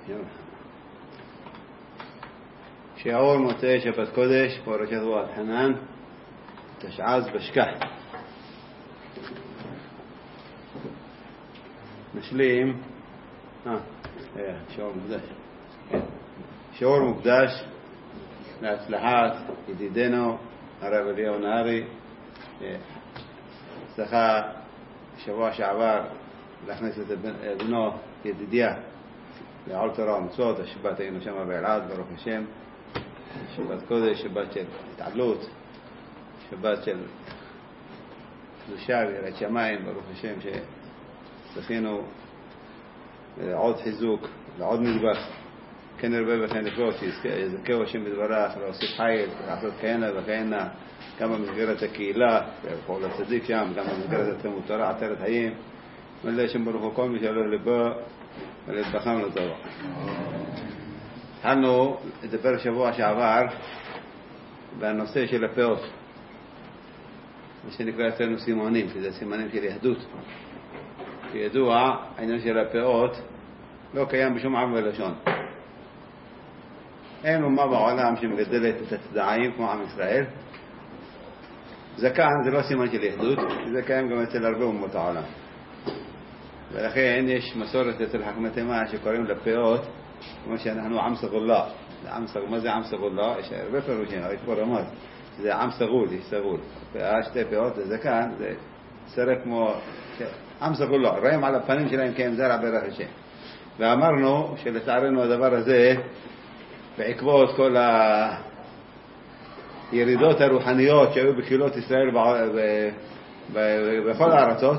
שיעור מוצאי שבת קודש, פרשת ואת חנן, תשע"ז בשכח. נשלים, שיעור מוקדש. שיעור מוקדש להצלחת ידידנו הרב אליהו נהרי. הצלחה שבוע שעבר להכניס את בנו ידידיה לעול תורה ומצוות. השבת היינו שם באלעד, ברוך השם. שבת קודש, שבת של התעלות, שבת של קדושה ויראת שמיים, ברוך השם, שזכינו לעוד חיזוק, לעוד מזבח, כן נרבה וכן נפלוט, שיזכהו השם בדברך, להוסיף חיל, לעשות כהנה וכהנה, גם במסגרת הקהילה, בפעול הצדיק שם, גם במסגרת התלמוד תורה, עטרת חיים, מלא השם ברוך הוא כל מי שעלול לבו ולהתבחם לטובה. התחלנו לדבר שבוע שעבר בנושא של הפאות, מה שנקרא אצלנו סימנים, כי זה סימנים של יהדות. כידוע, העניין של הפאות לא קיים בשום עם ולשון. אין אומה בעולם שמגדלת את הצדעים כמו עם ישראל. זקן זה לא סימן של יהדות, זה קיים גם אצל הרבה אומות העולם. ולכן יש מסורת אצל חכמי תימן שקוראים לפאות כמו שאנחנו עם סגולה. מה זה עם סגולה? יש הרבה פירושים, יש פה רמז. זה עם סגול, יש סגול. שתי פאות זה זקן, זה סרק כמו עם סגולה. רואים על הפנים שלהם כי הם זרע ברך השם. ואמרנו שלצערנו הדבר הזה, בעקבות כל הירידות הרוחניות שהיו בקהילות ישראל בכל הארצות,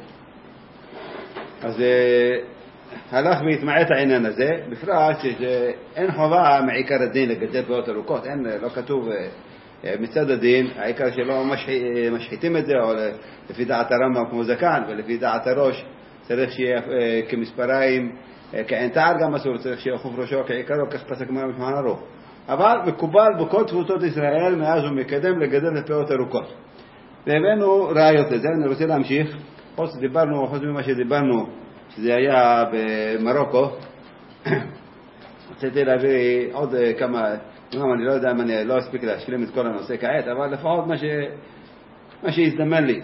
אז הלך והתמעט העניין הזה, בפרט שאין חובה מעיקר הדין לגדל פאות ארוכות, לא כתוב מצד הדין, העיקר שלא משחיתים את זה, או לפי דעת הרמב"ם כמו זקן, ולפי דעת הראש צריך שיהיה כמספריים, כעין תער גם אסור, צריך שיהיה חוף ראשו כעיקרו, כך פסק מהם משמען ארוך. אבל מקובל בכל תפוצות ישראל מאז ומקדם לגדל פאות ארוכות. והבאנו ראיות לזה. אני רוצה להמשיך. חוץ ממה שדיברנו, שזה היה במרוקו, רציתי להביא עוד כמה, אני לא יודע אם אני לא אספיק להשלים את כל הנושא כעת, אבל לפחות מה שהזדמן לי.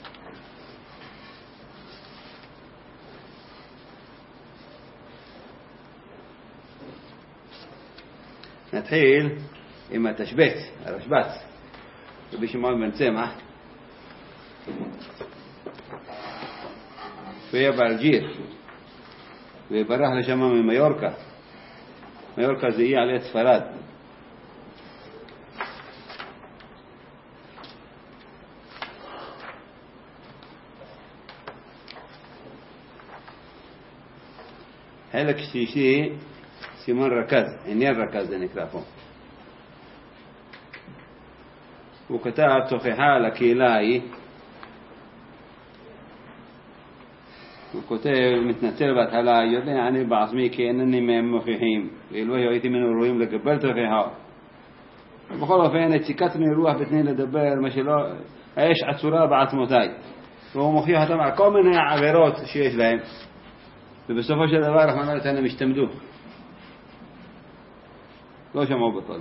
נתחיל עם הרשב"ץ, רבי שמעון בן צמח. הוא היה באלג'יר וברח לשם ממיורקה. מיורקה זה אי על יד ספרד. חלק שלישי, סימן רכז, עניין רכז זה נקרא פה. הוא כתב תוכחה לקהילה ההיא. הוא כותב, מתנצל בהתחלה, יודע אני בעצמי כי אינני מהם מוכיחים, ואילו הייתי ממנו רואים לקבל תוכחה. ובכל אופן, הציקתני רוח בתני לדבר, מה שלא, האש עצורה בעצמותיי. והוא מוכיח אותם על כל מיני עבירות שיש להם. ובסופו של דבר, רחמנא ליצלן, הם השתמדו. לא שמעו בתורה.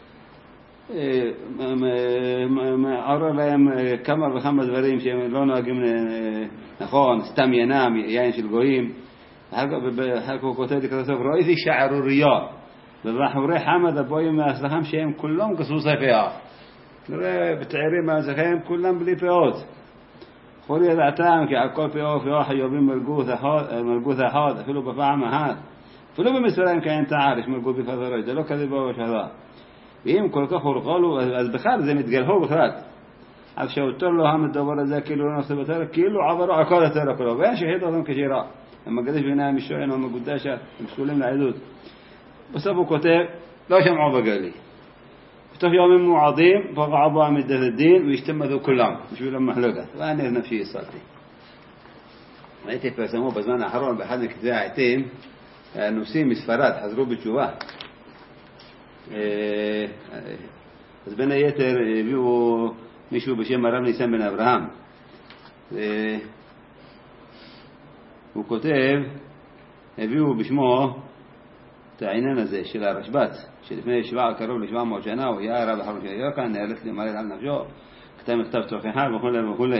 עורר להם כמה וכמה דברים שהם לא נוהגים נכון, סתם ינם, יין של גויים. אחר כך הוא כותב לקראת הסוף, ראיתי שערוריה ובחורי חמד הבואים מהסלחם שהם כולם כסוסי פאה. נראה בתעירים מהזכם כולם בלי פאות. חולי ידעתם כי על כל פאו פאו חיובים מרגות אחד, אפילו בפעם אחת. אפילו במספריים כאין תער, יש מרגות בפזרות, זה לא כזה בו ושהדה. ואם כל כך הורגלו, אז בכלל זה מתגלחו בכלל. אז שאותו לו המדבר הזה כאילו לא נושא בתורה, כאילו עברו על כל התורה כולו, ואין שחית אותם כשירה. הם מקדש בעיניהם משוען או מגודשה, הם פסולים לעדות. בסוף הוא כותב, לא שמעו בגלי. בתוך יומים מועדים, פגעו בו עמידת הדין, והשתמדו כולם, בשביל המחלוקת. ואני נפשי יסלתי. ראיתי פרסמו בזמן האחרון, באחד מכתבי העיתים, הנוסעים מספרד חזרו בתשובה. אז בין היתר הביאו מישהו בשם הרב ניסן בן אברהם. הוא כותב, הביאו בשמו את העניין הזה של הרשב"ץ, שלפני קרוב ל-700 שנה הוא היה הרב האחרון של יוקן, נאלץ למלא על נפשו, כתב מכתב צופחה וכו'.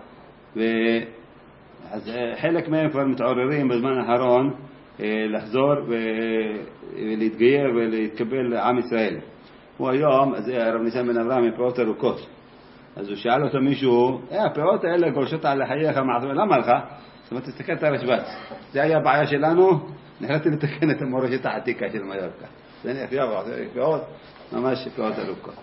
אז חלק מהם כבר מתעוררים בזמן האחרון לחזור ולהתגייר ולהתקבל לעם ישראל. הוא היום, אז הרב ניסן בן אברהם מפאות ארוכות, אז הוא שאל אותו מישהו, הפאות האלה גולשות על חייך, למה לך? זאת אומרת, תסתכל את הרשב"ץ, זה היה הבעיה שלנו, נחלטתי לתקן את המורשת העתיקה של מיורקה. זה נחיה פאות, ממש פאות ארוכות.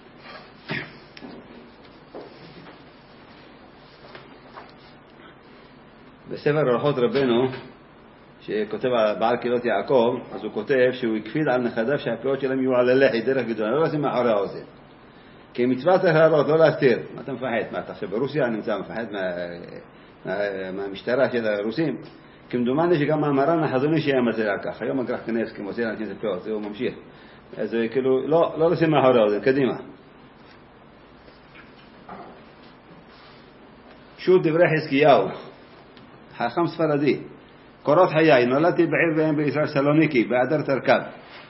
בספר אורחות רבנו, שכותב בעל קהילות יעקב, אז הוא כותב שהוא הקפיד על נכדיו שהפאות שלהם יהיו על הלחי, דרך גדולה, לא לשים מאחורי האוזן. כי מצווה צריך להראות, לא להסתיר. מה אתה מפחד? מה אתה עכשיו ברוסיה נמצא מפחד מהמשטרה של הרוסים? כמדומני שגם המרן החזוני שהיה מצא כך. היום אגרח קניבסקי מוצא לאנשים את הפאות, הוא ממשיך. אז כאילו, לא לשים מאחורי האוזן, קדימה. שו"ת דברי חזקיהו, חכם ספרדי. קורות חיי, נולדתי בעיר ואם בישראל סלוניקי, באדר תרכב.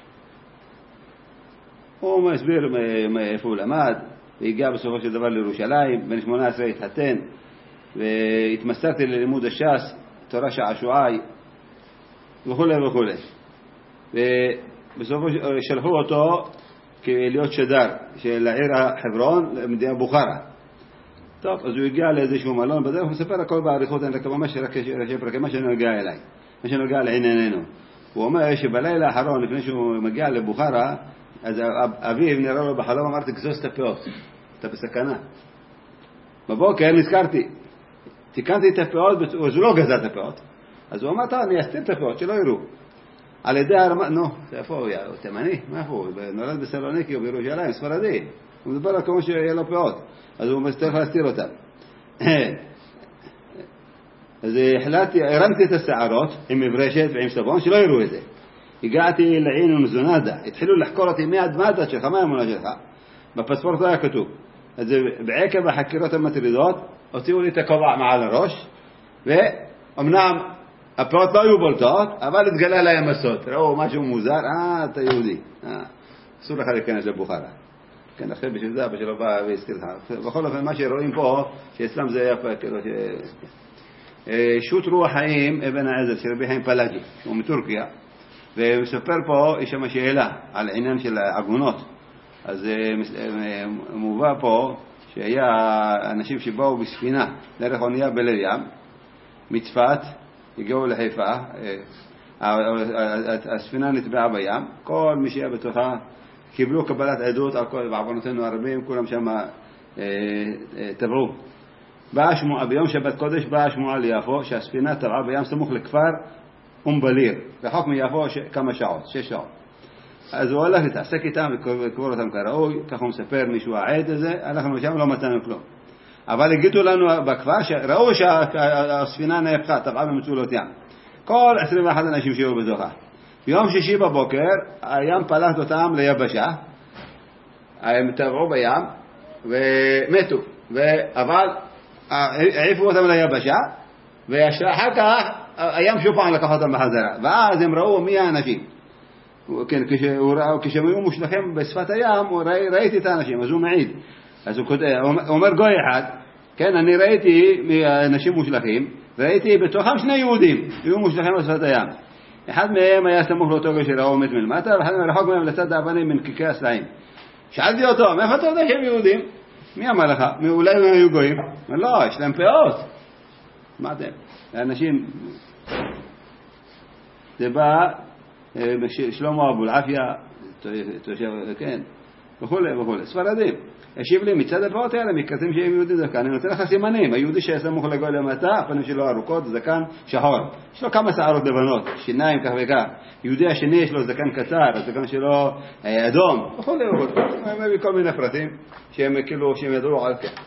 הוא מסביר מאיפה הוא למד, והגיע בסופו של דבר לירושלים, בן 18 התחתן, והתמסרתי ללימוד הש"ס, תורה שעשועי, וכו'. ובסופו שלחו אותו להיות שדר של העיר החברון למדינה בוכרה. טוב, אז הוא הגיע לאיזשהו מלון, בדרך הוא מספר הכל בעריכות, אני רק ממש מה שנוגע אליי, מה שנוגע לענייננו. הוא אומר שבלילה האחרון, לפני שהוא מגיע לבוכרה, אז אביו נראה לו בחלום, אמרתי, גזוז את הפאות, אתה בסכנה. בבוקר נזכרתי, תיקנתי את הפאות, אז הוא לא גזע את הפאות. אז הוא אמר, אני אסתיר את הפאות, שלא יראו. על ידי נו, איפה הוא? הוא תימני? מה איפה הוא? נולד בסלוניקי או בירושלים, ספרדי. הוא מדבר על כמו שיהיה לו פאות. אז הוא מצטרך להסתיר אותם. אז החלטתי, הרמתי את השערות עם מברשת ועם סבון, שלא יראו את זה. הגעתי לעין ומזונדה, התחילו לחקור אותי מהאדמתה שלך, מה האמונה שלך? בפספורט היה כתוב. אז בעקב החקירות המטרידות, הוציאו לי את הכובע מעל הראש, ואומנם הפאות לא היו בולטות, אבל התגלה להם הסוד. ראו משהו מוזר, אתה יהודי. אסור לך להיכנס לבוכרה. כן, אחרי בשביל זה, בשביל הבא והזכיר לך. בכל אופן, מה שרואים פה, שאצלם זה היה כאילו שו"ת רוח חיים אבן העזר של רבי חיים פלאג'י, הוא מטורקיה, ומספר פה, יש שם שאלה על עניין של עגונות. אז מובא פה שהיה אנשים שבאו בספינה דרך אונייה בליל ים, מצפת, הגיעו לחיפה, הספינה נטבעה בים, כל מי שהיה בתוכה קיבלו קבלת עדות על כל בעוונותינו הרבים, כולם שם טבעו. ביום שבת קודש באה שמועה ליפו שהספינה טבעה בים סמוך לכפר בליר, רחוק מיפו כמה שעות, 6 שעות. אז הוא הולך להתעסק איתם וקבור אותם כראוי, כך הוא מספר מישהו העד הזה, אנחנו שם לא מצאנו כלום. אבל הגידו לנו בכפר שראו שהספינה נהפכה, טבעה במצולות ים. כל 21 אנשים שהיו בזוכה. ביום שישי בבוקר הים פלט אותם ליבשה, הם טבעו בים ומתו, אבל העיפו אותם ליבשה, ואחר כך הים שוב פעם לקח אותם בחזרה, ואז הם ראו מי האנשים. כן, כשהם היו מושלחים בשפת הים, ראיתי את האנשים, אז הוא מעיד. אז הוא אומר גוי אחד, כן, אני ראיתי אנשים מושלחים, ראיתי בתוכם 2 יהודים, היו מושלחים בשפת הים. אחד מהם היה סמוך לאותו גוי שראו מת מלמטה, ואחד מהם רחוק מהם לצד האבנים מנקיקי הסלעים. שאלתי אותו, מאיפה אתה יודע שהם יהודים? מי אמר לך? אולי הם היו גויים? לא, יש להם פאות. מה אתם? האנשים, זה בא שלמה אבו אלעפיה, כן, וכו'. ספרדים. השיב לי, מצד הפאות האלה, מקראתם שהם יהודים זקן, אני נותן לך סימנים. היהודי שסמוך לגוי למטה, הפנים שלו ארוכות, זקן שחור. יש לו כמה שערות לבנות, שיניים כך וכך. יהודי השני יש לו זקן קצר, הזקן שלו אדום, וכו'. כל מיני פרטים שהם כאילו, שהם ידעו על כן.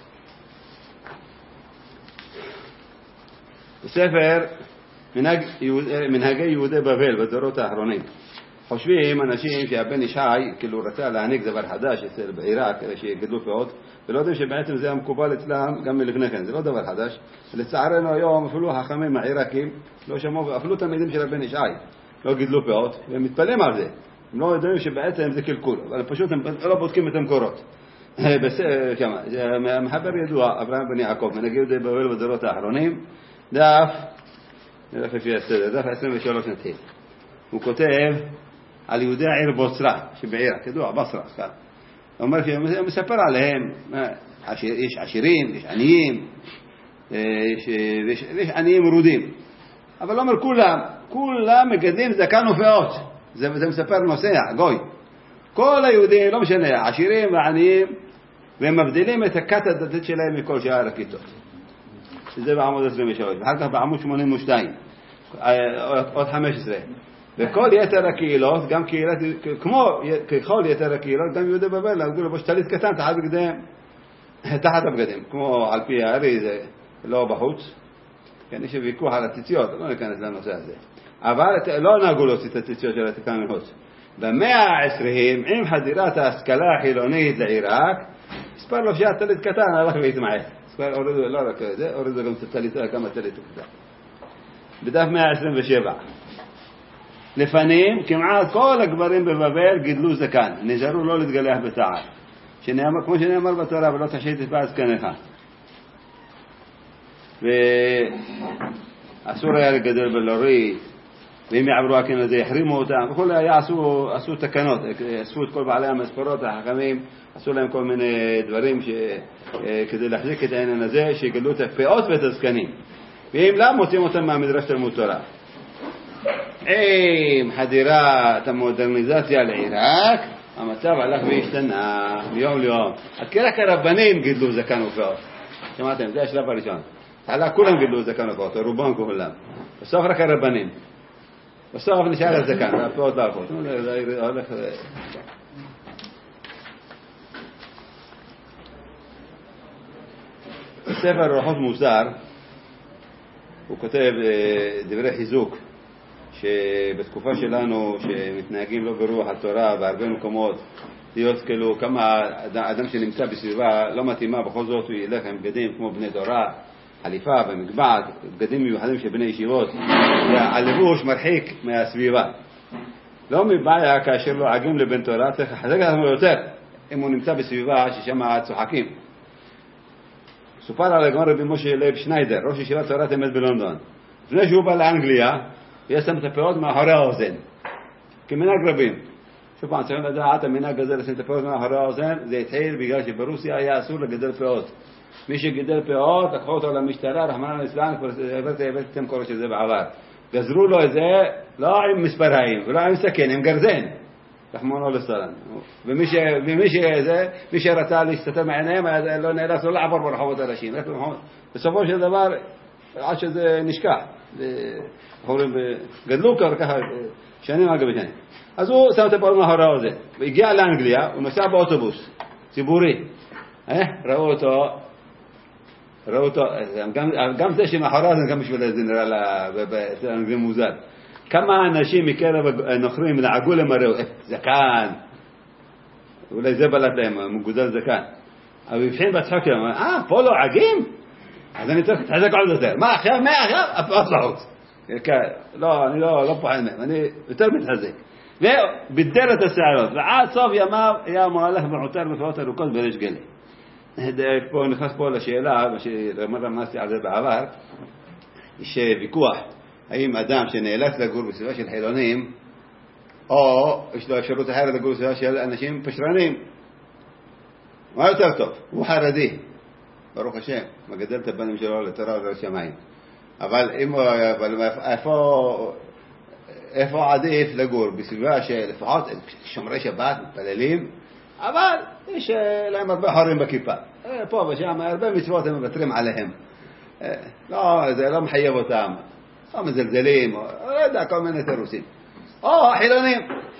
בספר מנהגי יהודי בבל בדורות האחרונים. חושבים אנשים שהבן ישי כאילו רצה להעניק דבר חדש אצל בעיראק, שיגדלו פאות, ולא יודעים שבעצם זה המקובל אצלם גם מלפני כן, זה לא דבר חדש. לצערנו היום אפילו החכמים העיראקים לא שמעו, אפילו תלמידים של הבן ישי לא גידלו פאות, והם מתפלאים על זה. הם לא יודעים שבעצם זה קלקול, אבל פשוט הם לא בודקים את המקורות. המחבר ידוע, אברהם בן יעקב, ונגיד את זה בבל בדורות האחרונים, דף לפי הסדר, דף 23 נתחיל. הוא כותב על יהודי העיר בוסרה, שבעיראק, ידוע, בסרה, הוא מספר עליהם, יש עשירים, יש עניים, יש עניים מרודים, אבל לא אומר כולם מגדלים זקן ופאות. זה מספר נוסע, גוי. כל היהודים, לא משנה, עשירים ועניים, והם מבדילים את הכת הדתית שלהם מכל שאר הכיתות. שזה בעמוד 23, ואחר כך בעמוד 82, עוד 15. וכל יתר הקהילות, גם קהילת, כמו ככל יתר הקהילות, גם יהודי בבל, לגדול לבוש טלית קטן תחת הבגדים, כמו על פי הארי, זה לא בחוץ. כן, יש ויכוח על הציציות, לא ניכנס לנושא הזה. אבל לא נהגו להוציא את הציציות של התקן מחוץ. במאה ה-20, עם חדירת ההשכלה החילונית לעיראק, מספר לובשי הטלית קטן הלך והתמעט. הורידו, לא רק זה, הורידו גם כמה טלית קטן. בדף 127. לפנים, כמעט כל הגברים בבבל גידלו זקן, נזהרו לא להתגלח בצער. כמו שנאמר בתורה, ולא תשחית את פאת זקנך. ואסור היה לגדל בלורית, ואם יעברו הכן הזה יחרימו אותם, וכל היה עשו תקנות, אספו את כל בעלי המספרות, החכמים, עשו להם כל מיני דברים כדי להחזיק את העניין הזה, שיגדלו את הפאות ואת הזקנים. ואם לא, מוצאים אותם מהמדרש תלמוד תורה. עם חדירת המודרניזציה לעיראק, המצב הלך והשתנה מיום ליום. עד כרק הרבנים גידלו זקן ופאות. שמעתם, זה השלב הראשון. עלה כולם גידלו זקן ופאות, רובם כולם. בסוף רק הרבנים. בסוף נשאר הזקן, הפאות והפאות. בספר רוחות מוסר, הוא כותב דברי חיזוק, שבתקופה שלנו שמתנהגים לא ברוח התורה בהרבה מקומות, להיות כאילו כמה אדם שנמצא בסביבה לא מתאימה, בכל זאת הוא ילך עם בגדים כמו בני תורה, חליפה ומגבעת, בגדים מיוחדים של בני ישיבות, הלבוש מרחיק מהסביבה. לא מבעיה כאשר לא עגים לבן תורה, צריך לחזק לנו יותר אם הוא נמצא בסביבה ששם צוחקים. סופר על הגמרא רבי משה לייב שניידר, ראש ישיבת תורת אמת בלונדון. לפני שהוא בא לאנגליה, יש שם את הפאות מאחורי האוזן, כמנהג רבים. שוב פעם, צריכים לדעת, המנהג הזה לשים את הפאות מאחורי האוזן, זה התחיל בגלל שברוסיה היה אסור לגדל פאות. מי שגידל פאות, לקחו אותו למשטרה, רחמנא ליצלן, כבר הבאתם קורא של זה בעבר. גזרו לו את זה, לא עם מספריים, ולא עם סכין, עם גרזן. רחמנא ליצלן. ומי שרצה להסתתר מעיניהם, לא נאלץ לא לעבור ברחובות הראשיים. בסופו של דבר, עד שזה נשכח. גדלו ככה שנים אגב שנים. אז הוא שם את הפאות מאחורי האוזן. והגיע לאנגליה, הוא נוסע באוטובוס ציבורי. ראו אותו, גם זה שמאחורי האוזן, גם בשביל זה נראה לאנגלים מוזר. כמה אנשים מקרב הנוכרים לעגו למראו, זקן, אולי זה בלט להם, מגודל זקן. אבל הבחין בצחוק, פה לא עגים? אז אני צריך להתחזק עוד יותר. מה עכשיו? הפאות לחוץ. לא, אני לא פוחד מהם, אני יותר מתחזק. ובידר את השערות, ועד סוף ימיו היה מוהלך ועותר בפאות ארוכות בריש גלי. פה נכנס פה לשאלה, רמזתי על זה בעבר, יש ויכוח, האם אדם שנאלץ לגור בסביבה של חילונים, או יש לו אפשרות אחרת לגור בסביבה של אנשים פשרנים, מה יותר טוב? הוא חרדי, ברוך השם, מגדל את הבנים שלו לתורה ולא שמיים. אבל איפה עדיף לגור? בסביבה שלפחות שומרי שבת, מתפללים, אבל יש להם הרבה חורים בכיפה. פה ושם, הרבה מצוות הם מוותרים עליהם. זה לא מחייב אותם. או מזלזלים, או לא יודע, כל מיני תירוסים. או חילונים.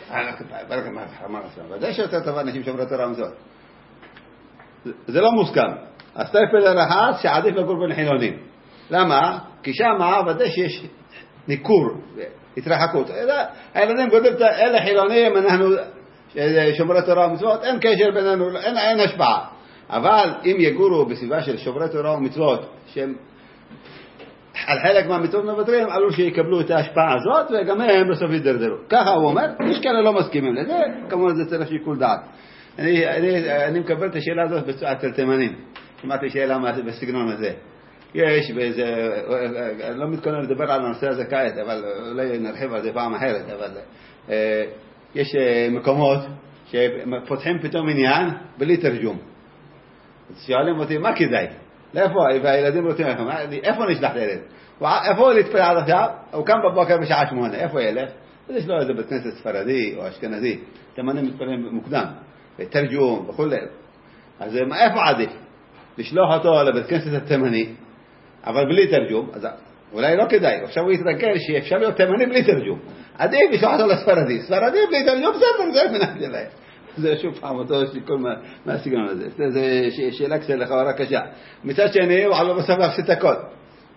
ודאי שיותר טוב אנשים שומרי תורה ומצוות. זה לא מוסכם. אז תפל לרחץ שעדיף לגור בין חילונים. למה? כי שם ודאי שיש ניכור, התרחקות. הילדים גודלים, אלה חילונים, אנחנו שומרי תורה ומצוות, אין קשר בינינו, אין השפעה. אבל אם יגורו בסביבה של שומרי תורה ומצוות, שהם על חלק מהמצוות מוותרים, עלול שיקבלו את ההשפעה הזאת, וגם הם בסוף ידרדרו. ככה הוא אומר, יש כאלה לא מסכימים לזה, כמובן זה צריך שיקול דעת. אני מקבל את השאלה הזאת בצועת תימנים. שמעתי שאלה בסגנון הזה. יש באיזה, אני לא מתכונן לדבר על הנושא הזה כעת, אבל אולי נרחיב על זה פעם אחרת, אבל יש מקומות שפותחים פתאום עניין בלי תרגום. אז שואלים אותי, מה כדאי? לאיפה? והילדים רוצים לכם, איפה נשלח לילד? איפה הוא להתפלל עד עכשיו? הוא קם בבוקר בשעה 8, איפה ילך? אז יש לו איזה בית כנסת ספרדי או אשכנזי, תימנים מתפללים מוקדם, תרגום וכו'. אז איפה עדיף? לשלוח אותו לבית כנסת התימני, אבל בלי תרגום, אז אולי לא כדאי, עכשיו הוא יתרגל שאפשר להיות תימני בלי תרגום. עדיף לשלוח אותו לספרדי, ספרדי בלי תרגום, זה מנהל שלהם. זה שוב פעם אותו שיקול מהסגנון הזה. זה שאלה קצת לכאורה קשה. מצד שני, הוא עלו בסוף להפסיד את הכל.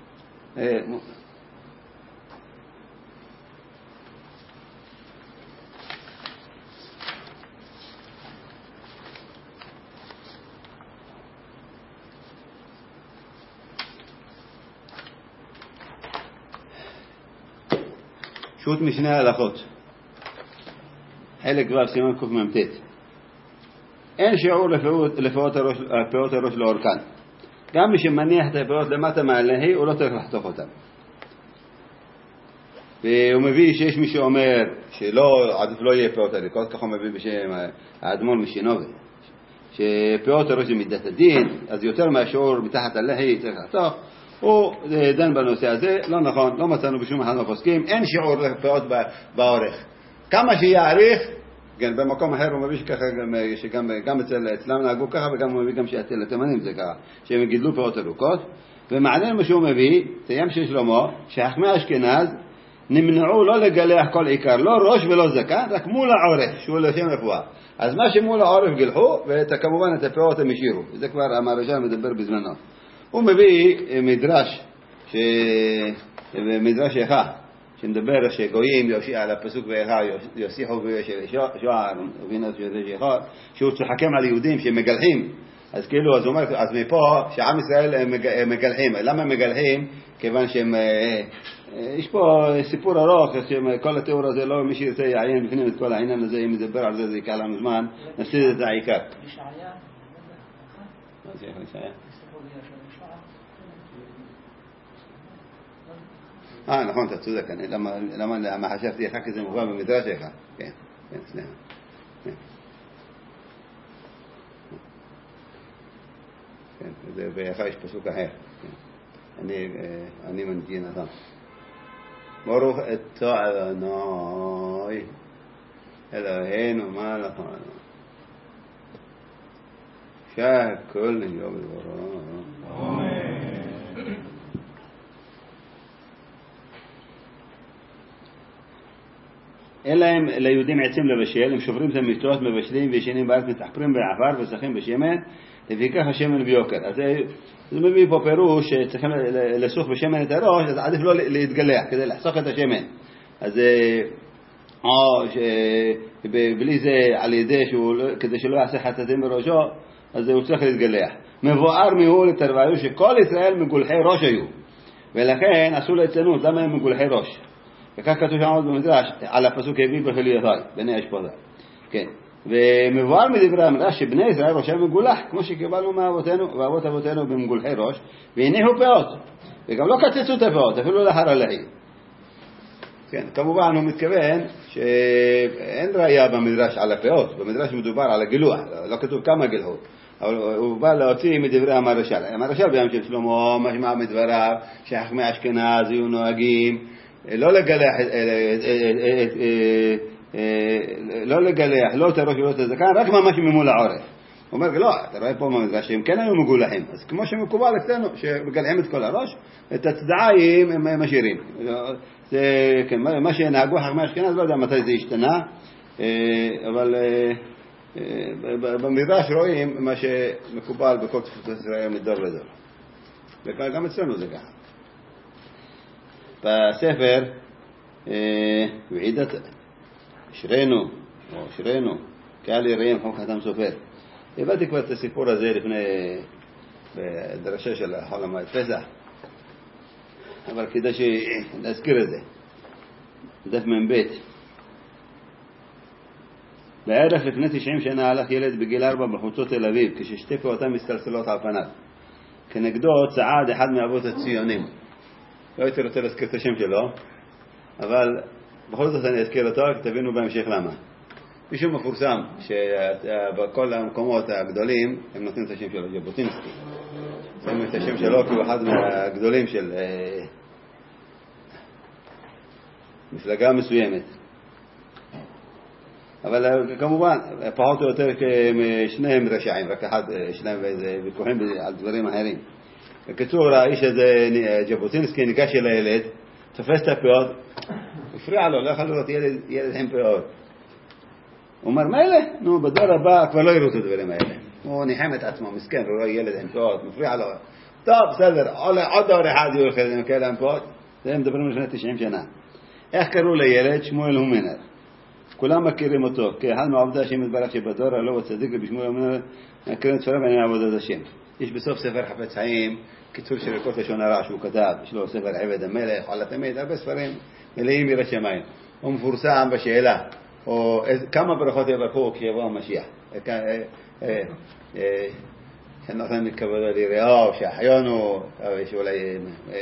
שו"ת משנה ההלכות. חלק ו' סימן קמ"ט. אין שיעור לפאות הראש לאורכן. גם מי שמניח את הפאות למטה מעליהי, הוא לא צריך לחתוך אותן. והוא מביא שיש מי שאומר שעדיף לא יהיה פאות הריקות, ככה הוא מביא בשם האדמו"ר משינובי, שפאות הראש זה מידת הדין, אז יותר מהשיעור מתחת עליהי צריך לחתוך. הוא דן בנושא הזה, לא נכון, לא מצאנו בשום אחד מהפוסקים, אין שיעור לפאות באורך. כמה שיעריך, כן, במקום אחר הוא מביא שגם אצלם נהגו ככה, וגם הוא מביא גם שאצל התימנים זה ככה, שהם גידלו פאות ארוכות. ומעניין מה שהוא מביא, סיים של שלמה, שחכמי אשכנז נמנעו לא לגלח כל עיקר, לא ראש ולא זקן, רק מול העורף, שהוא לשם רפואה. אז מה שמול העורף גילחו, וכמובן את הפאות הם השאירו. וזה כבר המהרש"ל מדבר בזמנו. הוא מביא מדרש איכה, שמדבר שגויים על הפסוק ואיכה יוסיחו וישוער, שהוא צוחקם על יהודים שמגלחים. אז כאילו, אז הוא אומר, אז מפה שעם ישראל הם מגלחים. למה הם מגלחים? כיוון שהם, יש פה סיפור ארוך, כל התיאור הזה, לא מי שירצה יעיין בפנים את כל העניין הזה, אם נדבר על זה, זה יקח לנו זמן, נפסיד את העיקר. מה זה יכול לשעיה? נכון, אתה צודק, למה חשבתי אחר כזה מובן במדרש אחד? כן, סליחה. כן, ואחר יש פסוק אחר. אני מנגין אדם. ברוך אתו אדוני אלוהינו מלך העולם שהכל נהיה בדברו. אמן. אין להם ליהודים עצים לבשל, הם שוברים את המיטות, מבשלים וישנים בארץ, מתחפרים בעפר ושחים בשמן, לפיכך השמן ביוקר. אז זה מביא פה פירוש שצריכים לסוך בשמן את הראש, אז עדיף לא להתגלח כדי לחסוך את השמן. אז בלי זה על ידי כדי שלא יעשה חטאתם בראשו, אז הוא צריך להתגלח. מבואר מהול לתרוויו שכל ישראל מגולחי ראש היו, ולכן עשו לאצלנות, למה הם מגולחי ראש? וכך כתוב שם עוד במדרש, על הפסוק הביא בחילייתיי, בני אשפודה. כן. ומבואר מדברי המדרש שבני ישראל ראשם מגולח, כמו שקיבלנו מאבותינו ואבות אבותינו במגולחי ראש, והניחו פאות. וגם לא קצצו את הפאות, אפילו לאחר הלחי. כן, כמובן הוא מתכוון שאין ראייה במדרש על הפאות, במדרש מדובר על הגילוח, לא כתוב כמה גילחו. אבל הוא בא להוציא מדברי המהרש"ל. המהרש"ל בימים של שלמה משמע מדבריו שחכמי אשכנז היו נוהגים לא לגלח, לא את הראש ולא את הזקן, רק ממש ממול העורף. הוא אומר, לא, אתה רואה פה במדרש שהם כן היו מגולחים. אז כמו שמקובל אצלנו, שמגלחים את כל הראש, את הצדעים הם משאירים. זה, כן, מה שנהגו חכמי אשכנז, לא יודע מתי זה השתנה, אבל במדרש רואים מה שמקובל בכל תפוצות ישראל מדור לדור. וגם אצלנו זה ככה. בספר ועידת אשרינו קהל יראים חוק חתם סופר, הבאתי כבר את הסיפור הזה לפני בדרשה של חול המועד פסח. אבל כדאי להזכיר את זה. דף מ"ב. בערך לפני 90 שנה הלך ילד בגיל 4 בחוצות תל אביב, כששתי פעוטות מסתלסלות על פניו. כנגדו צעד אחד מאבות הציונים. לא הייתי רוצה להזכיר את השם שלו, אבל בכל זאת אני אזכיר אותו, תבינו בהמשך למה. מישהו מפורסם שבכל המקומות הגדולים הם נותנים את השם שלו, ז'בוטינסקי. שמים את השם שלו כי הוא אחד מהגדולים של מפלגה מסוימת. אבל כמובן, פחות או יותר שניהם רשעים, רק אחד שלהם ויכוחים על דברים אחרים. בקיצור, האיש הזה, ז'בוטינסקי, ניגש אל הילד, תופס את הפאות, הפריע לו, לא יכול לראות ילד עם פאות. הוא אומר, מה אלה? נו, בדור הבא כבר לא יראו את הדברים האלה. הוא ניחם את עצמו, מסכן, הוא רואה ילד עם פאות, מפריע לו. טוב, בסדר, עוד דור אחד יהיו לכם כאלה עם פאות. זה מדברים לפני 90 שנה. איך קראו לילד? שמואל הומינר. כולם מכירים אותו, כאחד מהעובדה השם יתברך שבדור הלא וצדיק ובשמואל הומינר מכירים את ספרים בעניין עבודת השם. יש בסוף ספר חפץ חיים, קיצור של רכות לשון הרע שהוא כתב, יש לו ספר עבד המלך, עולת המד, הרבה ספרים מלאים יראת שמיים. הוא מפורסם בשאלה, או כמה ברכות יברכו כשיבוא המשיח. שנותן מכבודו ליראו, שהחיונו, שאולי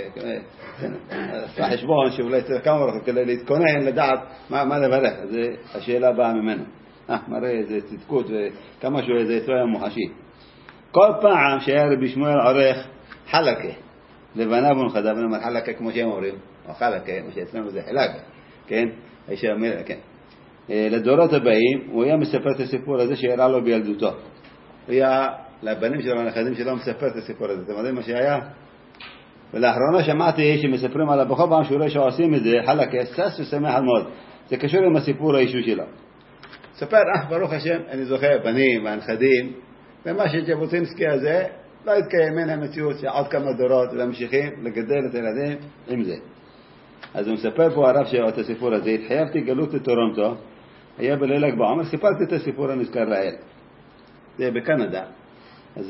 החשבון, שאולי צריך כמה ברכות כדי להתכונן, לדעת מה לברך. אז השאלה באה ממנו. מראה איזה צדקות וכמה שהוא איזה יצויה מוחשי. כל פעם שהיה רבי שמואל עורך חלקה, לבניו ונכדיו, ונאמר חלקה כמו שהם אומרים, או חלקה, מה שאצלנו זה חלקה, כן? האיש אומר, כן. לדורות הבאים, הוא היה מספר את הסיפור הזה שהראה לו בילדותו. הוא היה לבנים שלו, לנכדים שלו, מספר את הסיפור הזה. אתם יודעים מה שהיה? ולאחרונה שמעתי שמספרים עליו בכל פעם שהוא רואה שעושים את זה, חלקה, סס ושמח מאוד. זה קשור עם הסיפור האישו שלו. ספר, ברוך השם, אני זוכר, בנים והנכדים, ומה שז'בוטינסקי הזה לא התקיים מן המציאות שעוד כמה דורות וממשיכים לגדל את הילדים עם זה. אז הוא מספר פה הרב את הסיפור הזה. התחייבתי גלות לטורונטו, היה בליל ל"ג בעומר, סיפרתי את הסיפור הנזכר לעיל. זה בקנדה. אז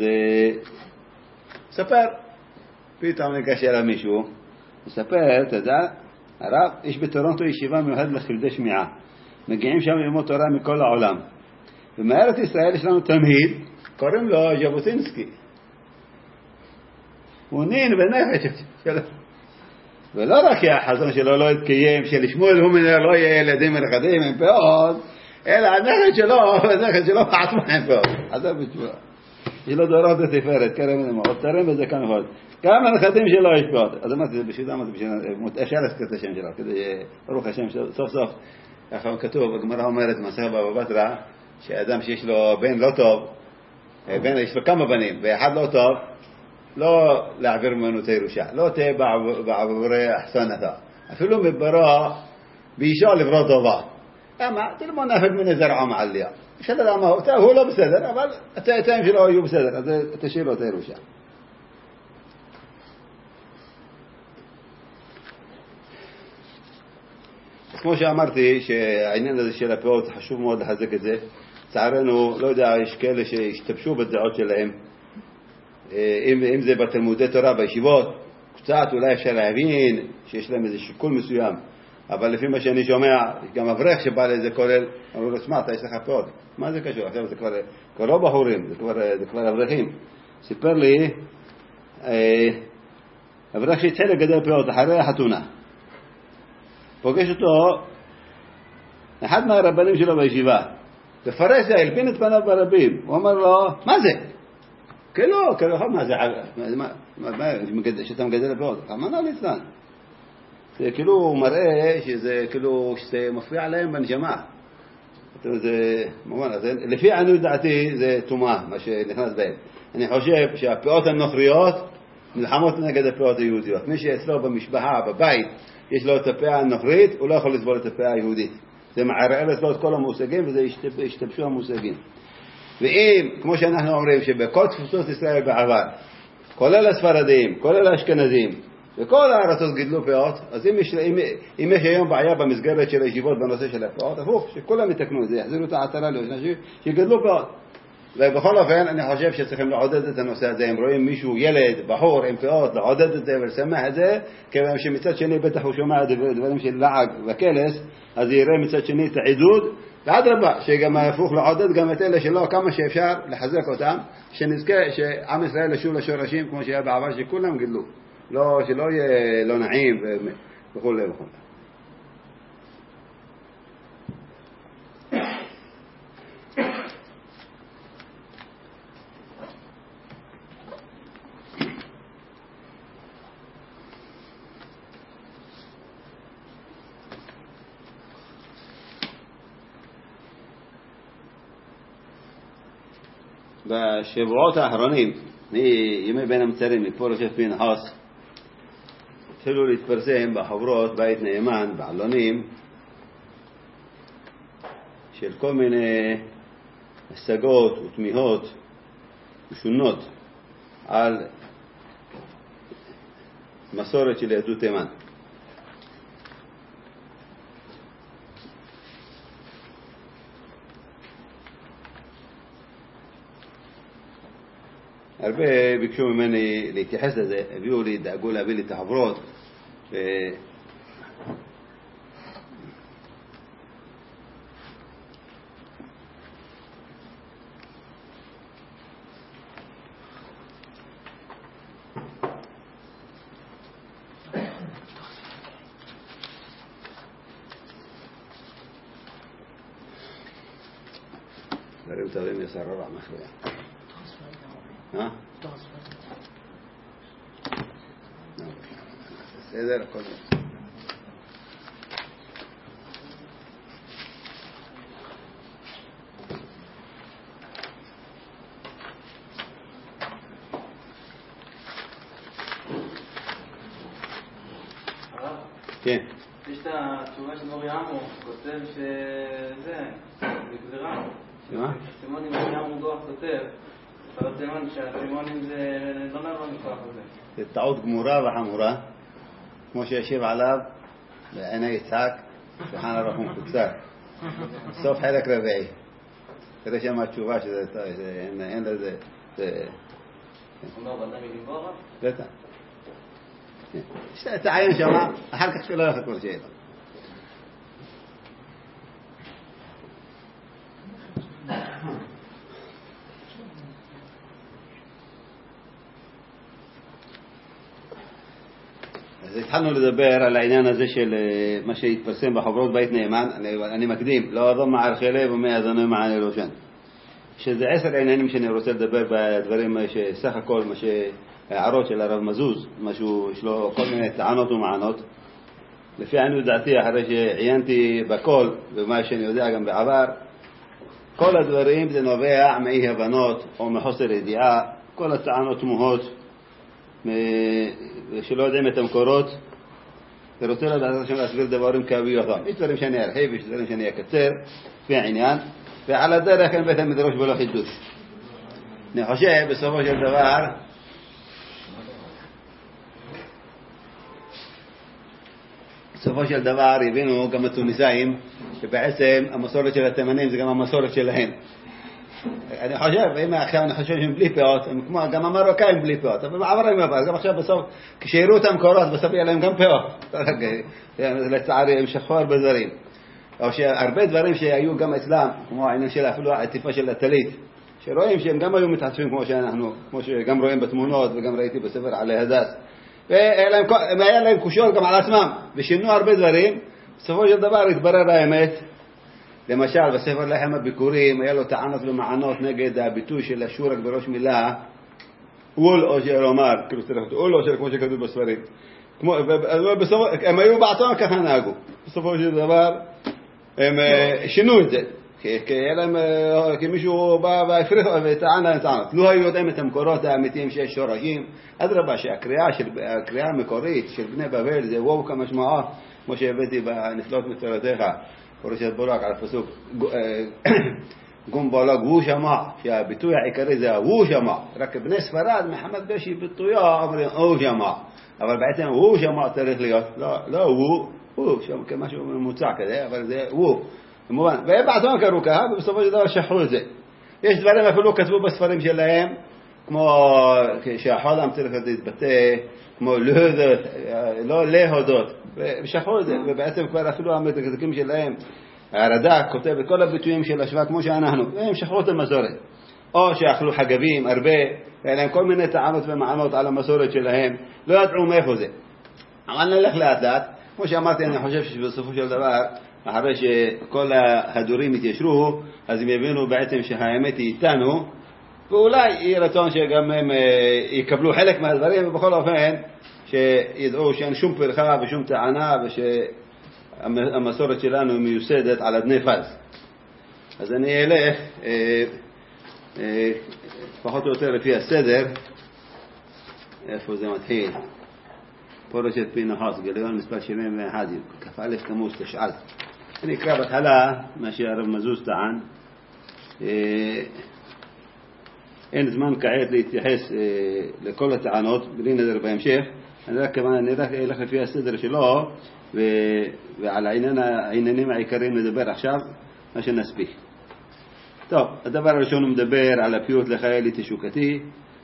מספר, פתאום ניגש אליו מישהו, מספר, אתה יודע, הרב, יש בטורונטו ישיבה מיוחדת לכבדי שמיעה. מגיעים שם ללמוד תורה מכל העולם. במארץ ישראל יש לנו תלמיד, קוראים לו ז'בוטינסקי. הוא נין ונפש שלו. ולא רק שהחזון שלו לא התקיים, שלשמואל הומינר לא יהיה ילדים ונכדים עם פאות, אלא הנכד שלו בעצמו עם פאות. עזוב בתשובה. יש לו דורות לתפארת, כרם ונמות, תרם בזה כאן יכול. גם הנכדים שלו יש פאות. אז אמרתי, אפשר להזכיר את השם שלו, כדי ברוך השם סוף סוף. ככה כתוב, הגמרא אומרת, מסכת בבא בתרא, שאדם שיש לו בן לא טוב, יש לו כמה בנים, ואחד לא טוב, לא להעביר ממנו את הירושה, לא תהיה בעבורי אחסנתה. אפילו מברו באישו לברוא טובה. למה? תלמוד נפל מן זרעו מעליה. בסדר, הוא לא בסדר, אבל הצאצאים שלו יהיו בסדר, אז תשאיר לו את הירושה. אז כמו שאמרתי, שהעניין הזה של הפאות חשוב מאוד לחזק את זה. צערנו, לא יודע, יש כאלה שהשתבשו בדעות שלהם, אם זה בתלמודי תורה, בישיבות, קצת אולי אפשר להבין שיש להם איזה שיקול מסוים, אבל לפי מה שאני שומע, יש גם אברך שבא לאיזה כולל, אמרו לו, שמע, יש לך פאות. מה זה קשור? עכשיו זה כבר לא בחורים, זה כבר אברכים. סיפר לי, אברך שהתחיל לגדל פאות אחרי החתונה. פוגש אותו אחד מהרבנים שלו בישיבה, בפרש זה, הלבין את פניו ברבים. הוא אומר לו, מה זה? כאילו, מה זה? שאתה מגדל לפעות. אמנה ליצלן. זה כאילו, הוא מראה שזה כאילו, שזה מפריע להם בנשמה. זה, מובן, לפי עניות דעתי, זה תומה, מה שנכנס בהם. אני חושב שהפעות הנוכריות מלחמות נגד הפעות היהודיות. מי שאצלו במשפחה, בבית, יש לו את הפעה הנוכרית, הוא לא יכול לסבול את הפעה היהודית. זה מערער אצלו את כל המושגים, וזה השתבשו המושגים. ואם, כמו שאנחנו אומרים, שבכל תפוצות ישראל בעבר, כולל הספרדים, כולל האשכנזים, וכל הארצות גידלו פאות, אז אם יש היום בעיה במסגרת של הישיבות בנושא של הפאות, הפוך, שכולם יתקנו את זה, יחזירו את העטרה לאוזנה, שיגדלו פאות. ובכל אופן אני חושב שצריכים לעודד את הנושא הזה. אם רואים מישהו, ילד, בחור עם פאות, לעודד את זה ולשמח את זה, כיוון שמצד שני בטח הוא שומע דברים של לעג וקלס, אז יראה מצד שני את העידוד, ואדרבה, שגם הפוך לעודד גם את אלה שלא, כמה שאפשר לחזק אותם, שנזכה שעם ישראל ישוב לשורשים כמו שהיה בעבר שכולם גדלו, לא, שלא יהיה לא נעים וכו' וכו'. בשבועות האחרונים, מימי בין המצרים, מפרשת פנחס, התחילו להתפרסם בחברות בית נאמן, בעלונים, של כל מיני השגות ותמיהות ושונות על מסורת של יהדות תימן. הרבה ביקשו ממני להתייחס לזה, הביאו לי, דאגו להביא לי את החברות, דברים טובים יסררו רע מכריע. בסדר, הכל כן. יש את התשובה של מורי עמו, כותב שזה בגזירה. שמה? סימונים מורי עמו דוח כותב תימן שהסימונים זה לא נעבר מכוח הזה. זה טעות גמורה וחמורה, כמו שישב עליו בעיני יצחק, שולחן ערוך ומקוצר. סוף חלק רביעי. תראה שם התשובה שזה, אין לזה, זה... אומר בדם מלבורה? בטח. תעיין שם, אחר כך שלא יחד כל שאלה. אז התחלנו לדבר על העניין הזה של מה שהתפרסם בחברות בית נאמן. אני מקדים, לא אדום מער חלב ומי אדוני מענה ראשן, שזה 10 עניינים שאני רוצה לדבר בדברים שסך הכל מה שהערות של הרב מזוז, משהו יש לו כל מיני טענות ומענות. לפי עניות דעתי, אחרי שעיינתי בכל ומה שאני יודע גם בעבר, כל הדברים זה נובע מאי הבנות או מחוסר ידיעה. כל הטענות תמוהות שלא יודעים את המקורות, ורוצה לדעת שם להסביר דברים כאבי אותם. יש דברים שאני ארחיב, יש דברים שאני אקצר לפי העניין, ועל הדרך אין בית המדרש ולא חידוש. אני חושב בסופו של דבר הבינו גם התוניסאים שבעצם המסורת של התימנים זה גם המסורת שלהם. אני חושב שהם בלי פאות, הם כמו גם המרוקאים בלי פאות, אבל בעבר הם עבר, גם עכשיו בסוף כשיראו את המקורות בסוף יהיה להם גם פאות. לצערי הם שכחו הרבה דברים, או שהרבה דברים שהיו גם אצלם, כמו העניין של אפילו העטיפה של הטלית, שרואים שהם גם היו מתעטפים כמו שגם רואים בתמונות וגם ראיתי בספר עלי הדס, והיה להם קושיות גם על עצמם ושינו הרבה דברים. בסופו של דבר התברר האמת. למשל בספר לחם הביקורים היה לו טענות ומענות נגד הביטוי של השורק בראש מילה אול או שאומר, כאילו צריך אול או שאומר כמו שכתוב בספרים, הם היו בעצמם ככה נהגו. בסופו של דבר הם שינו את זה כי מישהו בא והפריך וטען להם טענות. לא היו יודעים את המקורות האמיתיים שיש שורשים. אדרבה, שהקריאה המקורית של בני בבל זה וואו כמשמעו, כמו שהבאתי בנפלאות מצורתך פרשת בורק על הפסוק גום בולג הוא שמע, שהביטוי העיקרי זה הוא שמע. רק בני ספרד מחמד בשי ביטויו אומרים הוא שמע, אבל בעצם הוא שמע צריך להיות, לא הוא שם כמשהו ממוצע כזה, אבל זה הוא במובן, והם בעצמם קראו ככה ובסופו של דבר שחררו את זה. יש דברים אפילו כתבו בספרים שלהם, כמו שהחולם צריך להתבטא, כמו לא להודות, ושכחו את זה, ובעצם כבר אפילו המתקדקים שלהם, הרד"ק כותב את כל הביטויים של השוואה כמו שאנחנו, והם שכחו את המסורת. או שאכלו חגבים הרבה, והיה להם כל מיני טענות ומענות על המסורת שלהם, לא ידעו מאיפה זה. אבל נלך לאט לאט, כמו שאמרתי, אני חושב שבסופו של דבר, אחרי שכל ההדורים יתיישרו, אז הם יבינו בעצם שהאמת היא איתנו, ואולי יהיה רצון שגם הם יקבלו חלק מהדברים, ובכל אופן שידעו שאין שום פרחה ושום טענה, ושהמסורת שלנו מיוסדת על אדני פז. אז אני אלך פחות או יותר לפי הסדר. איפה זה מתחיל? פורשת פנחס, גיליון מספר 71, כ"א תמוז תשע"ז. אני אקרא בהתחלה מה שהרב מזוז טען. אין זמן כעת להתייחס לכל הטענות, בלי נדר בהמשך. אני רק אלך לפי הסדר שלו, ועל העניינים העיקריים נדבר עכשיו, מה שנספיק. טוב, הדבר הראשון הוא מדבר על הפיוט לחיילי תשוקתי,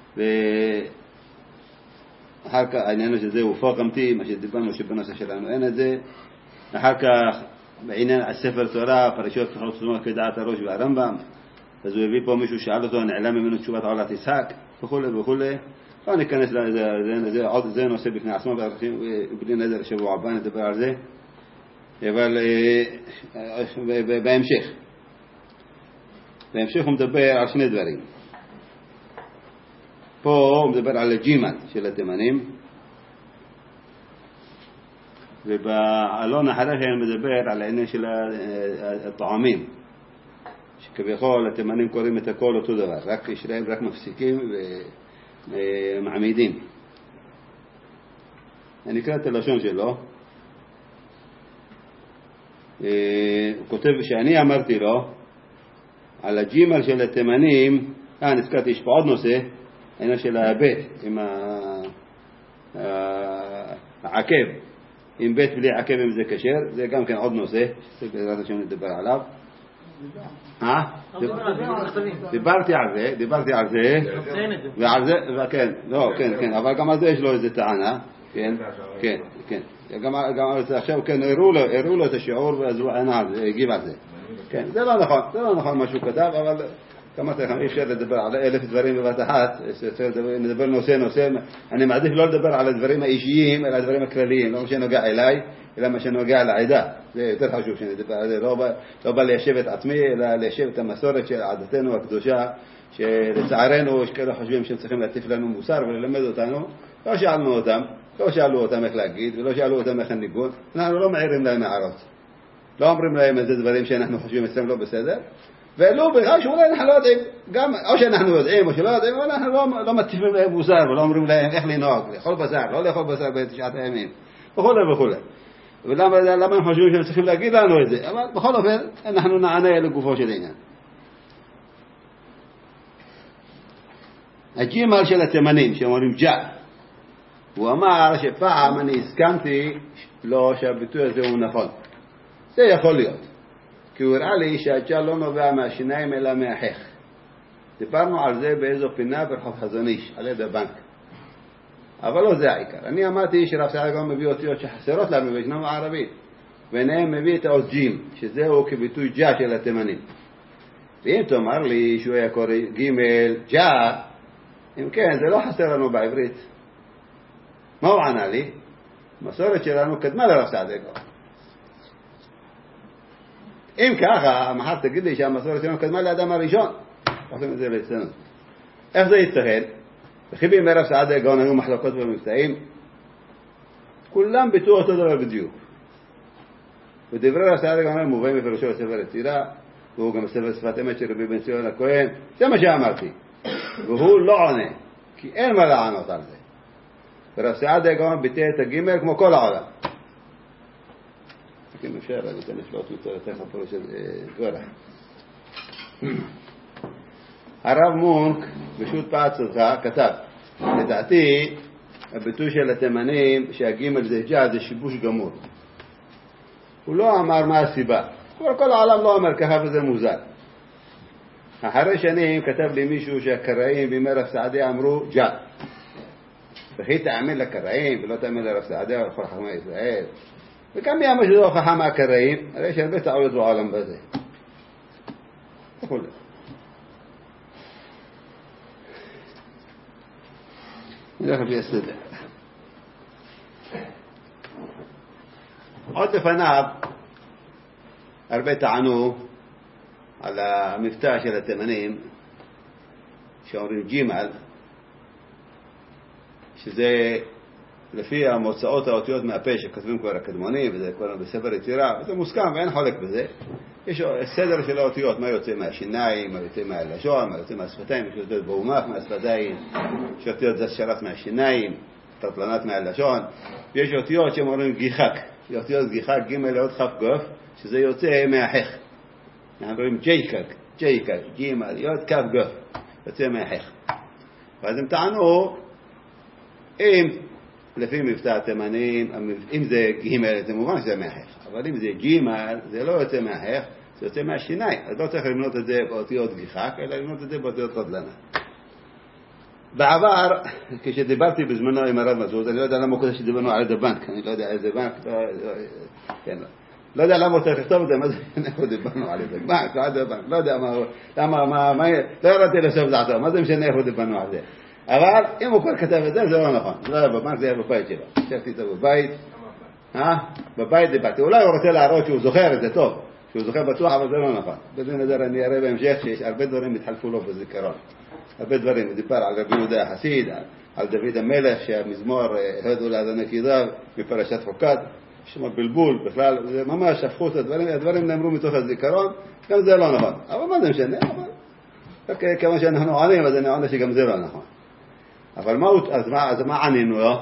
אחר כך העניין שזה הוא פוקמתי, מה שדיברנו שבנושא שלנו אין את זה. אחר כך בעניין הספר תורה, פרשות חצונות כדעת הראש והרמב"ם, אז הוא הביא פה מישהו שאל אותו, נעלם ממנו תשובת עולת יצחק, וכו' וכו'. לא ניכנס לזה, זה נושא בפני עצמו, ובלי נדר שבוע הבא נדבר על זה. אבל בהמשך הוא מדבר על שני דברים. פה הוא מדבר על הג'ימל של התימנים, ובעלון אחרי כן מדבר על העניין של הטעמים, שכביכול התימנים קוראים את הכל אותו דבר, רק ישראים רק מפסיקים ומעמידים. אני אקרא את הלשון שלו. הוא כותב שאני אמרתי לו על הג'ימל של התימנים, נזכרתי, יש פה עוד נושא, העניין של הבית עם העקב, עם בית בלי עקב אם זה כשר, זה גם כן עוד נושא שבעזרת השם נדבר עליו. דיברתי על זה ועל זה, כן, לא, כן, אבל גם על זה יש לו איזה טענה, כן, גם עכשיו כן הראו לו את השיעור ואז הוא הגיב על זה. כן, זה לא נכון מה שהוא כתב, אבל כמה תכף אי אפשר לדבר על 1000 דברים בבת אחת, נדבר נושא, אני מעדיף לא לדבר על הדברים האישיים, אלא הדברים הכלליים, לא מה שנוגע אליי, אלא מה שנוגע לעדה. זה יותר חשוב שנדבר על זה, לא בא ליישב את עצמי, אלא ליישב את המסורת של עדתנו הקדושה, שלצערנו יש כאלה חושבים שהם צריכים להטיף לנו מוסר וללמד אותנו, לא שאלו אותם איך להגיד, ולא שאלו אותם איך הניגון, אנחנו לא מעירים להם הערות. לא אומרים להם איזה דברים שאנחנו חושבים אצלם לא בסדר, ולא בכלל שאולי אנחנו לא יודעים, גם או שאנחנו יודעים או שלא יודעים, אבל אנחנו לא מטיפים להם מוסר ולא אומרים להם איך לנהוג, לאכול בשר, לא לאכול בשר בתשעת הימים, וכו'. ולמה הם חושבים שהם צריכים להגיד לנו את זה? אבל בכל אופן אנחנו נענה לגופו של עניין. הג'ימל של התימנים שאומרים ג'ה, הוא אמר שפעם אני הסכמתי לו שהביטוי הזה הוא נכון. זה יכול להיות, כי הוא הראה לי שהג'ה לא נובע מהשיניים אלא מהחך. דיברנו על זה באיזו פינה ברחוב חזון איש, על יד הבנק. אבל לא זה העיקר. אני אמרתי שרב סעדה גם מביא אותיות שחסרות לנו וישנם הערבית, ביניהם מביא את האות ג'ים, שזהו כביטוי ג'ה של התימנים. ואם תאמר לי שהוא היה קורא ג' ג'ה, אם כן, זה לא חסר לנו בעברית. מה הוא ענה לי? מסורת שלנו קדמה לרב סעדה גם. אם ככה, מחר תגיד לי שהמסורת שלנו קדמה לאדם הראשון, עושים את זה לצנות. איך זה יתכן? וחיבים ברב סעדה גאון היו מחלוקות ומבצעים, כולם ביטאו אותו דבר בדיוק. ודברי רב סעדה גאון מובאים מפרושו לספר יצירה, והוא גם ספר שפת אמת של רבי בן ציון הכהן, זה מה שאמרתי. והוא לא עונה, כי אין מה לענות על זה. ורב סעדה גאון ביטא את הגימל כמו כל העולם. אם אפשר, אני אתן לשלוט יותר תכף פה של גורח. הרב מונק בשו"ת פעת צדקה כתב, לדעתי הביטוי של התימנים שהגימל זה ג'ה זה שיבוש גמור. הוא לא אמר מה הסיבה, כל העולם לא אומר ככה וזה מוזר. אחרי שנים כתב לי מישהו שהקראים בימי רב סעדיה אמרו ג'ה. וכי תאמין לקראים ולא תאמין לרב סעדיה ולכל חכמי ישראל. וגם בימה שזו הוכחה מהקראים, הרי יש הרבה טעויות בעולם בזה. וכולי. נלך לפי הסדר. עוד לפניו הרבה טענו על המבטא של התימנים שאומרים ג'ימל, שזה לפי המוצאות האותיות מהפה שכתבים כבר הקדמונים, וזה כבר בספר יצירה, וזה מוסכם ואין חולק בזה. יש סדר של האותיות, מה יוצא מהשיניים, מה יוצא מהלשון, מה יוצא מהשפתיים, יש אותיות באומך מהשפתיים, יש אותיות זשרת מהשיניים, טרפלנת מהלשון, ויש אותיות שהם אומרים גיחק, אותיות גיחק ג' לעוד כף גוף, שזה יוצא מהחך. אנחנו אומרים ג'ייקק, גימל, יוד כף גוף, יוצא מהחך. ואז הם טענו, אם לפי מבטא התימנים, אם זה גימל, זה מובן שזה מהחך, אבל אם זה גימל, זה לא יוצא מהחך, זה יוצא מהשיניים. אז לא צריך למנות את זה באותיות גיחק, אלא למנות את זה באותיות קודלנה. בעבר, כשדיברתי בזמנו עם הרב מזוז, אני לא יודע למה קודם שדיברנו על איזה בנק, אני לא יודע איזה בנק, לא יודע למה הוא צריך לכתוב את זה, מה זה, אנחנו דיברנו על איזה בנק, לא יודע מה, לא ירדתי לסוף דעתו, מה זה משנה איפה דיברנו על זה. אבל אם הוא כבר כתב את זה, זה לא נכון, זה לא היה בבנק, זה היה בבית שלו. ישבתי איתו בבית, בבית דיברתי, אולי הוא רוצה להראות שהוא זוכר את זה טוב, שהוא זוכר בטוח, אבל זה לא נכון. בזה נדר אני אראה בהמשך שיש הרבה דברים התחלפו לו בזיכרון. הרבה דברים, הוא דיבר על רבי יהודה החסיד, על דוד המלך שהמזמור הודו לאדוני קידיו בפרשת חוקת, שם בלבול, בכלל, זה ממש הפכו את הדברים נאמרו מתוך הזיכרון, גם זה לא נכון. אבל מה זה משנה? כמה שאנחנו עונים, אז אני עונה שגם זה לא נכון. אבל אז מה ענינו לו?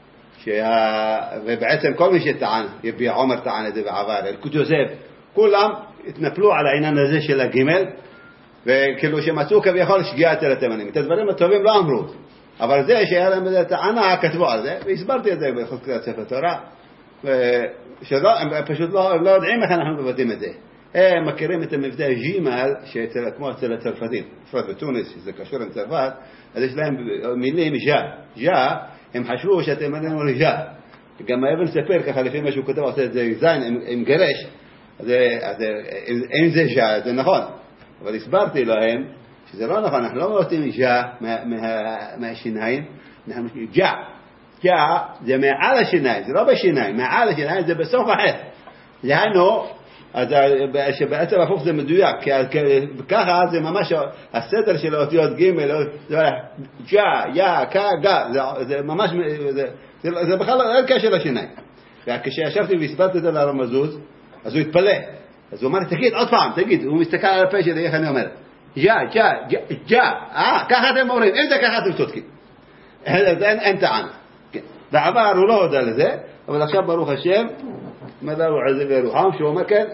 ובעצם כל מי שטען, יביע עומר טען את זה בעבר, אלקוט יוסף, כולם התנפלו על העניין הזה של הגימל, וכאילו שמצאו כביכול שגיאה אצל התימנים. את הדברים הטובים לא אמרו, אבל זה שהיה להם איזה טענה, כתבו על זה, והסברתי את זה בחוק קריאת ספר תורה, הם פשוט לא יודעים איך אנחנו מבטאים את זה. הם מכירים את המבטא ג'ימל, כמו אצל הצרפתים, בפרט בתוניס, שזה קשור עם צרפת, אז יש להם מילים ז'ה, הם חשבו שהתימנים אומרים ז'ה. גם האבן ספר, ככה לפי מה שהוא כותב, עושה את זה זין עם גרש, אז אין זה ז'ה, זה נכון. אבל הסברתי להם שזה לא נכון, אנחנו לא מבטאים ז'ה מהשיניים, אנחנו משקיעים ג'ה זה מעל השיניים, זה לא בשיניים, מעל השיניים זה בסוף החטא. דהיינו, אז שבעצם הפוך זה מדויק, ככה זה ממש הסדר של האותיות ג' ג'ה, יא, קה, גה, זה ממש, זה בכלל אין קשר לשיניים. וכשישבתי והסברתי את זה לרב מזוז, אז הוא התפלא. אז הוא אמר, תגיד עוד פעם, תגיד, הוא מסתכל על הפה שלי, איך אני אומר? ג'ה, ככה אתם אומרים, אם זה ככה אתם צודקים. אין טענה. בעבר הוא לא הודע לזה, אבל עכשיו ברוך השם, מדע הוא עזב ורוחם, שהוא אומר כן,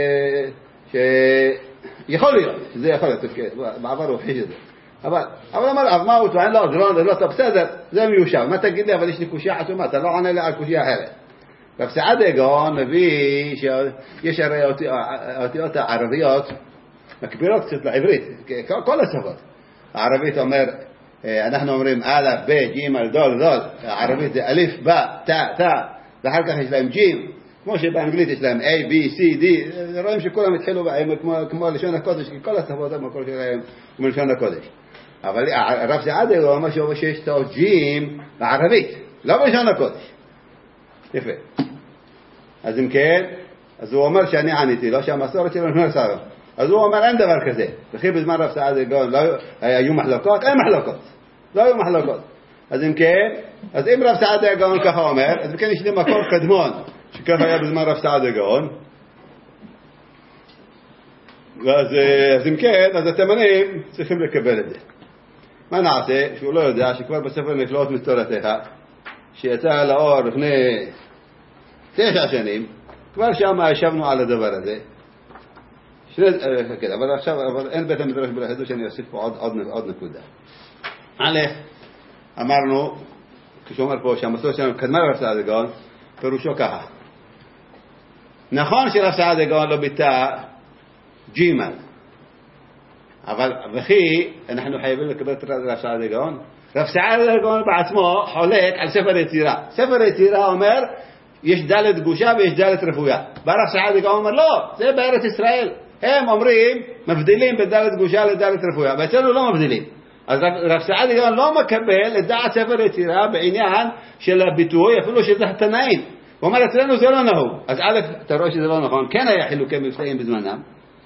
שיכול להיות, שזה יכול להיות, בעבר הוא חיש את זה. אבל אמר, מה הוא טוען? לא, זה לא טוב, בסדר, זה מיושב. מה תגיד לי, אבל יש לי קושיה עצומה, אתה לא עונה לי על קושיה אחרת. רב סעדיה גאון מביא שיש הרי האותיות הערביות מקבילות קצת לעברית, כל השפות. הערבית אומר, אנחנו אומרים א', ב', ג', ד', הערבית זה א', ב', ת', ואחר כך יש להם ג', כמו שבאנגלית יש להם A, B, C, D, רואים שכולם התחילו כמו לשון הקודש, כי כל השפות המקור שלהם הוא מלשון הקודש. אבל רב סעדיה הוא אומר שיש תאות ג' בערבית, לא בלשון הקודש. יפה. אז אם כן, אז הוא אומר שאני עניתי לו שהמסורת שלו נשמר סער. אז הוא אומר אין דבר כזה. וכי בזמן רב סעדיה גאון היו מחלוקות? אין מחלוקות. לא היו מחלוקות. אז אם כן, אז אם רב סעדיה גאון ככה אומר, אז אם כן יש לי מקור קדמון שככה היה בזמן רב סעדיה גאון. אז אם כן, אז התימנים צריכים לקבל את זה. מה נעשה? שהוא לא יודע שכבר בספר נפלאות מסתורתך, שיצא לאור לפני 9 שנים, כבר שם ישבנו על הדבר הזה. אבל עכשיו, אין בית המדרש בלחידוש, אני אוסיף פה עוד נקודה. א', אמרנו, כשהוא אומר פה שהמסורת שלנו קדמה לרב סעדיה גאון, פירושו ככה. נכון שרב סעדיה גאון לא ביטא ג'ימל, אבל וכי אנחנו חייבים לקבל את רב סעדיה גאון? רב סעדיה גאון בעצמו חולק על ספר יצירה. ספר יצירה אומר יש דלת גושה ויש דלת רפויה. ברב סעדיה גאון אומר לא, זה בארץ ישראל. הם אומרים מבדילים בין דלת גושה לדלת רפויה, ואצלנו לא מבדילים. אז רב סעדיה גאון לא מקבל את דעת ספר יצירה בעניין של הביטוי, אפילו שזה התנאים. הוא אומר אצלנו זה לא נהוג. אז א', אתה רואה שזה לא נכון, כן היה חילוקי מבצעים בזמנם,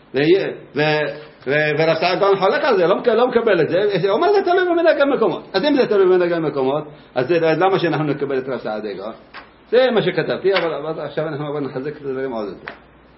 ורב סעדיה גאון חולק על זה, לא מקבל את זה. הוא אומר זה תלוי במנהג המקומות. אז אם זה תלוי במנהג המקומות, אז למה שאנחנו נקבל את רב סעדיה גאון? זה מה שכתבתי, אבל עכשיו אנחנו נחזק את הדברים עוד יותר.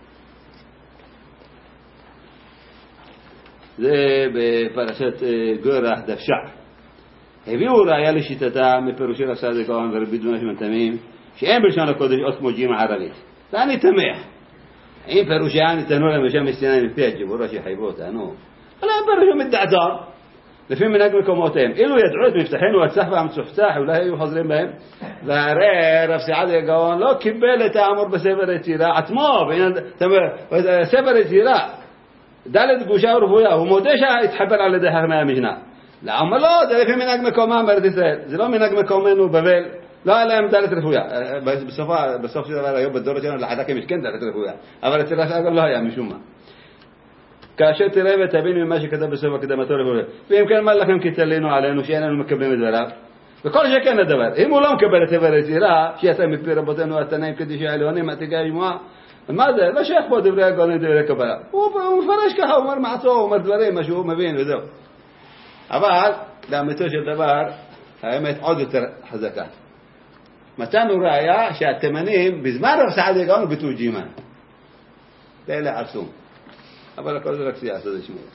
זה בפרשת גורח דפשע. הביאו ראיה לשיטתה מפירושי רב סעדיה גאון ורבי דונה שמתמים שאין בלשון הקודש אות כמו ג'ימה ערבית. ואני תמח אם פירושיה ניתנו להם בשם מסיני מפי הג'בורה שיחייבו אותנו, אבל הם פירושו מדעתם לפי מנהג מקומותיהם. אילו ידעו את מבטחינו הצח והמצוחצח אולי היו חוזרים בהם. והרי רב סעדיה גאון לא קיבל את האמור בספר יצירה עצמו, ספר יצירה דלת גושה ורפויה, הוא מודה שהתחבר על ידי חכמי המשנה. למה לא? זה לפי מנהג מקומם בארץ ישראל, זה לא מנהג מקומנו בבל, לא היה להם דלת רפויה. בסוף של דבר היום בדורות שלנו לחדקים יש כן דלת רפויה, אבל אצל רב סעדיה לא היה משום מה. כאשר תראה ותבין ממה שכתב בסוף הקדמתו רפויה, ואם כן מה לכם כי תלינו עלינו שאיננו מקבלים את דבריו, וכל שכן הדבר, אם הוא לא מקבל את ספר יצירה שיצא מפי רבותינו התנאים כדי שהעליונים עתיקה ישמוע, מה זה? לא שייך פה דברי הגאונים דברי קבלה. הוא מפרש ככה, הוא אומר מעצו, הוא אומר דברים, מה שהוא מבין וזהו. אבל לאמיתו של דבר, האמת עוד יותר חזקה. מצאנו ראיה שהתימנים בזמן רב סעדיה גאון ביטלו ג'ימה. זה אלה עצום. אבל הכל זה רק סיעסה זה שמור.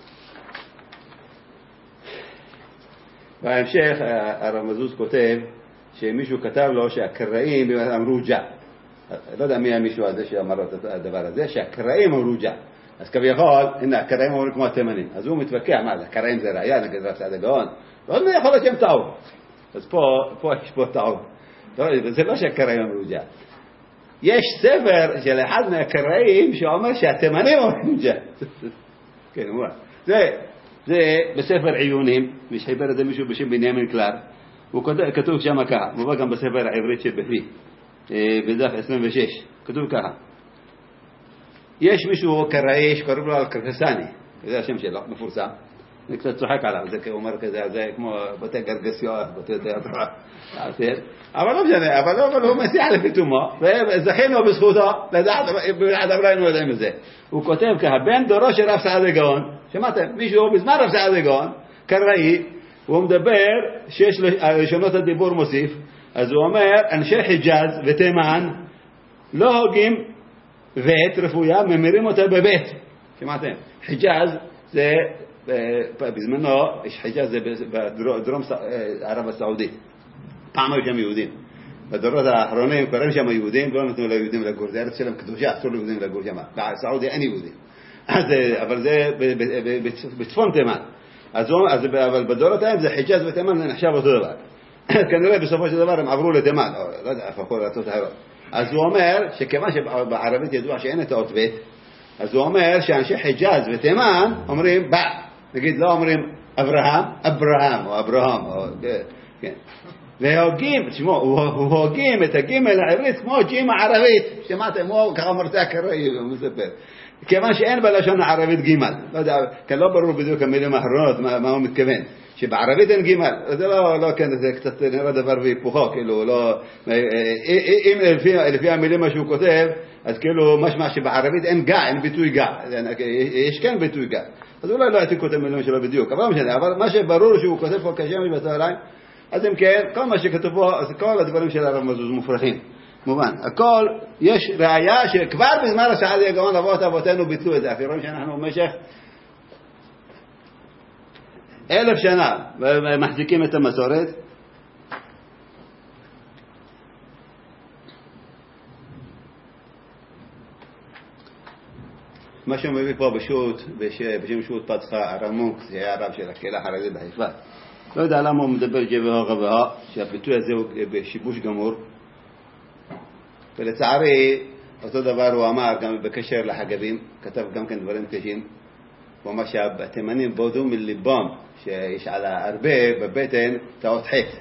בהמשך הרב מזוז כותב שמישהו כתב לו שהקראים אמרו ג'ה. לא יודע מי המישהו הזה שאמר את הדבר הזה, שהקראים אמרו ג'ה. אז כביכול, הנה, הקראים אמרו כמו התימנים. אז הוא מתווכח, מה זה, הקראים זה ראיה נגד רב סעדיה גאון? ועוד מי יכול להיות שהם טעו. אז פה יש פה טעו. זה לא שהקראים אמרו ג'ה. יש ספר של אחד מהקראים שאומר שהתימנים אומרים ג'ה. כן, הוא אומר. זה בספר עיונים, משחיבר את זה מישהו בשם בנימין קלר. הוא כתוב שם ככה, מובא גם בספר העברית שבפי. בדף 26, כתוב ככה. יש מישהו קראי שקוראים לו אל-קרקסני, זה השם שלו, מפורסם. אני קצת צוחק עליו, זה אומר כזה, זה כמו בתי גרגסיון, בתי תיאטרון. אבל לא משנה, אבל הוא מסיע לפתאומו, וזכינו בזכותו, לדעת, אבל היינו יודעים את זה. הוא כותב ככה, בין דורו של רב סעדיה גאון, שמעתם, מישהו בזמן רב סעדיה גאון, קראי, הוא מדבר שיש לשונות הדיבור מוסיף, אז הוא אומר, אנשי חיג'אז ותימן לא הוגים ואת רפויה, ממירים אותה בבית. שמעתם? חיג'אז זה, בזמנו, חיג'אז זה בדרום ערב הסעודית. פעם היו שם יהודים. בדורות האחרונים קוראים שם יהודים, לא נתנו ליהודים לגור. זה ארץ שלהם קדושה, אסור ליהודים לגור שם. בסעודיה אין יהודים. אבל זה בצפון תימן. אבל בדורות ההם זה חיג'אז ותימן, זה נחשב אותו דבר. כנראה בסופו של דבר הם עברו לתימן, לא יודע, הפכו לארצות אחרות. אז הוא אומר שכיוון שבערבית ידוע שאין את האות בית, אז הוא אומר שאנשי חיג'אז ותימן אומרים בא, נגיד לא אומרים אברהם או אברהם, כן. והוגים, תשמעו, הוא הוגים את הגימל העברית כמו ג'ימה ערבית, שמעתם, הוא ככה מרצה הקראי, הוא מספר. כיוון שאין בלשון הערבית גימל, לא יודע, כי לא ברור בדיוק המילים האחרונות מה הוא מתכוון. שבערבית אין גימל, זה לא כן, זה קצת נראה דבר והיפוכו, כאילו, לא, אם לפי המילים מה שהוא כותב, אז כאילו משמע שבערבית אין גע, אין ביטוי גע, יש כן ביטוי גע, אז אולי לא הייתי כותב מילים שלו בדיוק, אבל לא משנה, אבל מה שברור שהוא כותב פה כשמש בצהריים, אז אם כן, כל מה שכתוב פה, אז כל הדברים של הרב מזוז מופרחים, מובן, הכל, יש ראיה שכבר בזמן רב סעדיה גאון אבותינו ביטלו את זה, אפילו שאנחנו במשך 1000 שנה ומחזיקים את המסורת. מה שהוא מביא פה בשם שו"ת פתחה, הרב מונק, זה היה הרב של הקהילה החרדית בחיפה. לא יודע למה הוא מדבר ג'בה רבה, שהביטוי הזה הוא בשיבוש גמור. ולצערי, אותו דבר הוא אמר גם בקשר לחגבים, כתב גם כן דברים קשים. הוא אומר שהתימנים בודו מליבם שיש על הרבה בבטן תאות חטא.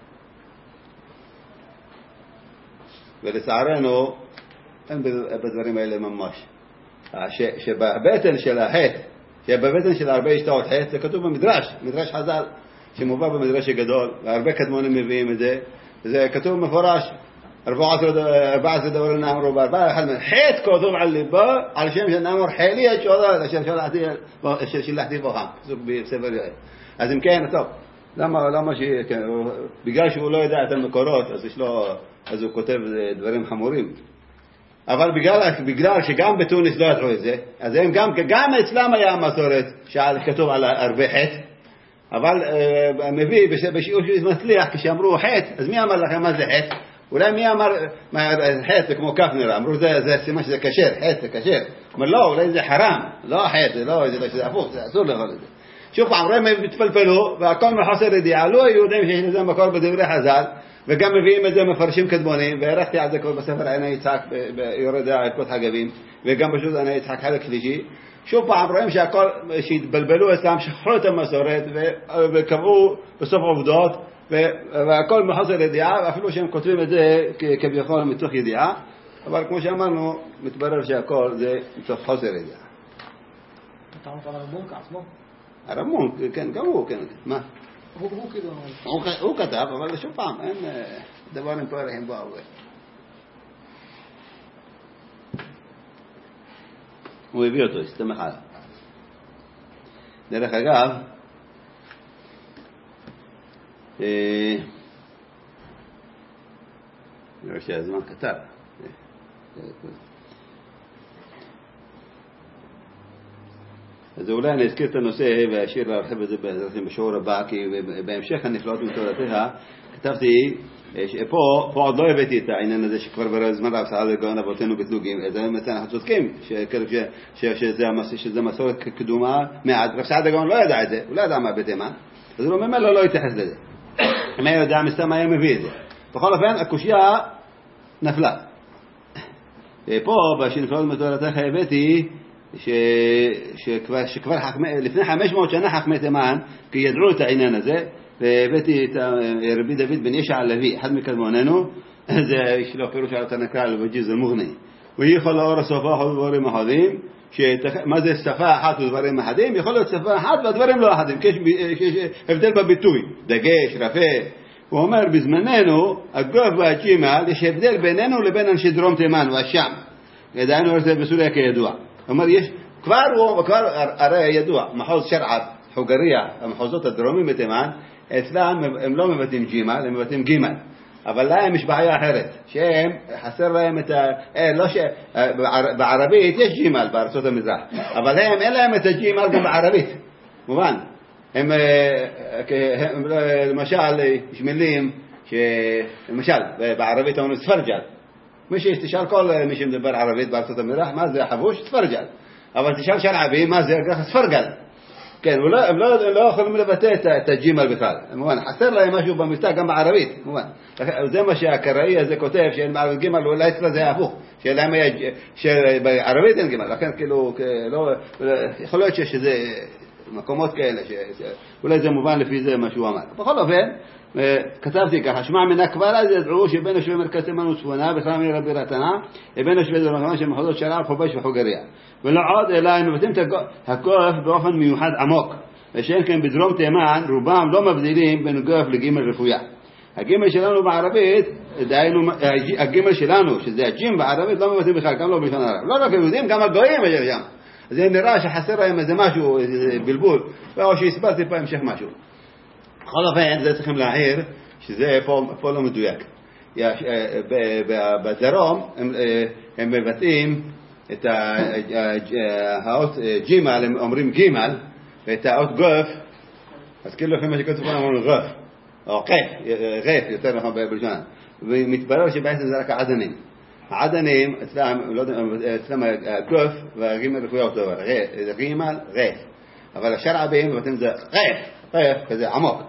ולצערנו אין בדברים האלה ממש. שבבטן של החטא, שבבטן של הרבה יש תאות חטא, זה כתוב במדרש, מדרש חז"ל, שמובא במדרש הגדול, והרבה קדמונים מביאים את זה, זה כתוב מפורש, 14 דברים נאמרו בארבעה, אחד חטא כתוב על ליבו, על שם שנאמר חילי השודד, אשר שלחתי בוכם, כתוב בספר יואל. אז אם כן, טוב, למה בגלל שהוא לא יודע את המקורות, אז הוא כותב דברים חמורים. אבל בגלל שגם בתוניס לא ידעו את זה, אז הם גם אצלם היה מסורת שכתוב על הרבה חטא, אבל מביא בשיעור מצליח כשאמרו חטא, אז מי אמר לכם מה זה חטא? אולי מי אמר חטא זה כמו כך נראה, אמרו זה סימן שזה כשר, חטא זה כשר. אומר לא, אולי זה חרם, לא חטא, זה הפוך, זה אסור לאכול את זה. שוב פעם, הם התפלפלו והכל מחוסר ידיעה, לא יודעים שיש לזה מקור בדברי חז"ל, וגם מביאים את זה מפרשים קדמונים, והערכתי על זה כל בספר עיני יצחק ביורד הערכות חגבים, וגם פשוט עיני יצחק חלק שלישי. שוב פעם רואים שהכל, שהתבלבלו אצלם, שכחו את המסורת וקבעו בסוף עובדות, והכל מחוסר ידיעה, ואפילו שהם כותבים את זה כביכול מתוך ידיעה, אבל כמו שאמרנו, מתברר שהכל זה מתוך חוסר ידיעה. אתה אומר על הרמון כעצמו? הרמון, כן, גם הוא, כן. מה? הוא כתב, אבל שוב פעם, אין דברים פרחים בו הרבה. הוא הביא אותו, הסתמך עליו. דרך אגב, נראה שהזמן קצר. אז אולי אני אזכיר את הנושא ואשאיר להרחיב את זה בשיעור הבא, כי בהמשך הנפלאות מתורתיה כתבתי פה עוד לא הבאתי את העניין הזה שכבר בזמן רב סעד לגאון אבותינו בתלוגים, זה אנחנו צודקים שזה מסורת קדומה מעט, רב סעד לגאון לא ידע את זה, הוא לא ידע מה בתימן, אז הוא ממילא לא יתייחס לזה. אם היה יודע מסתם היה מביא את זה. בכל אופן הקושיה נפלה. פה בשנפלאות מתורתיה הבאתי שכבר לפני 500 שנה חכמי תימן כי ידעו את העניין הזה, והבאתי את רבי דוד בן ישע הלוי, אחד מקדמוננו, זה יש לו פירוש על התנקה על בג'יז המוגני, והיא יכול לאור השפה ודברים אחדים, מה זה שפה אחת ודברים אחדים? יכול להיות שפה אחת והדברים לא אחדים, כי יש הבדל בביטוי, דגש, רפה. הוא אומר בזמננו הגוף והג'ימל יש הבדל בינינו לבין אנשי דרום תימן והשם, ידענו את זה בסוריה כידוע. אומר יש כבר הרי ידוע מחוז שרעב, חוגריה, המחוזות הדרומיים בתימן, אצלם הם לא מבטאים ג'ימל, הם מבטאים גימל, אבל להם יש בעיה אחרת, שהם חסר להם את בערבית יש ג'ימל בארצות המזרח, אבל הם אין להם את הג'ימל גם בערבית, מובן. הם למשל יש מילים למשל בערבית אומרים ספרג'ל, מי שתשאל כל מי שמדבר ערבית בארצות המזרח מה זה חבוש? ספרג'ל. אבל תשאל שרעבי מה זה ספרגל. כן, הם לא יכולים לבטא את הג'ימל בכלל, מובן, חסר להם משהו במבטא גם בערבית, מובן. זה מה שהקראי הזה כותב, שאין בערבית גימל, אולי אצלה זה הפוך, שבערבית אין גימל, לכן כאילו, יכול להיות שיש איזה מקומות כאלה, אולי זה מובן לפי זה מה שהוא אמר. בכל אופן, כתבתי ככה, שמע מן הכבר אז ידעו שבין יושבי מרכז תימן וצפונה בכלל מעיר בירתנה לבין יושבי דרום של מחוזות שרעב, חובש וחוגריה, ולא עוד אלא הם מבטאים את הכוח באופן מיוחד עמוק, ושאין כן בדרום תימן רובם לא מבדילים בין גוף לגימל רפויה. הגימל שלנו בערבית, דהיינו הגימל שלנו שזה הג'ים בערבית לא מבטאים בכלל, גם לא בלשון ערב, לא רק יהודים, גם הגויים יש שם. אז זה נראה שחסר להם איזה משהו, איזה בלבול, או שהסברתי פה המשך משהו. בכל אופן, זה צריכים להעיר שזה פה לא מדויק. בדרום הם מבטאים את האות ג'ימל, הם אומרים גימל, ואת האות גוף, אז כאילו לפי מה שכתוב פה אומרים גוף, או גף, יותר נכון בלשון. ומתברר שבעצם זה רק העדנים. העדנים, אצלם הגוף והגימל רפויה אותו דבר, זה גימל, גף. אבל השרעבים מבטאים זה גף, כזה עמוק.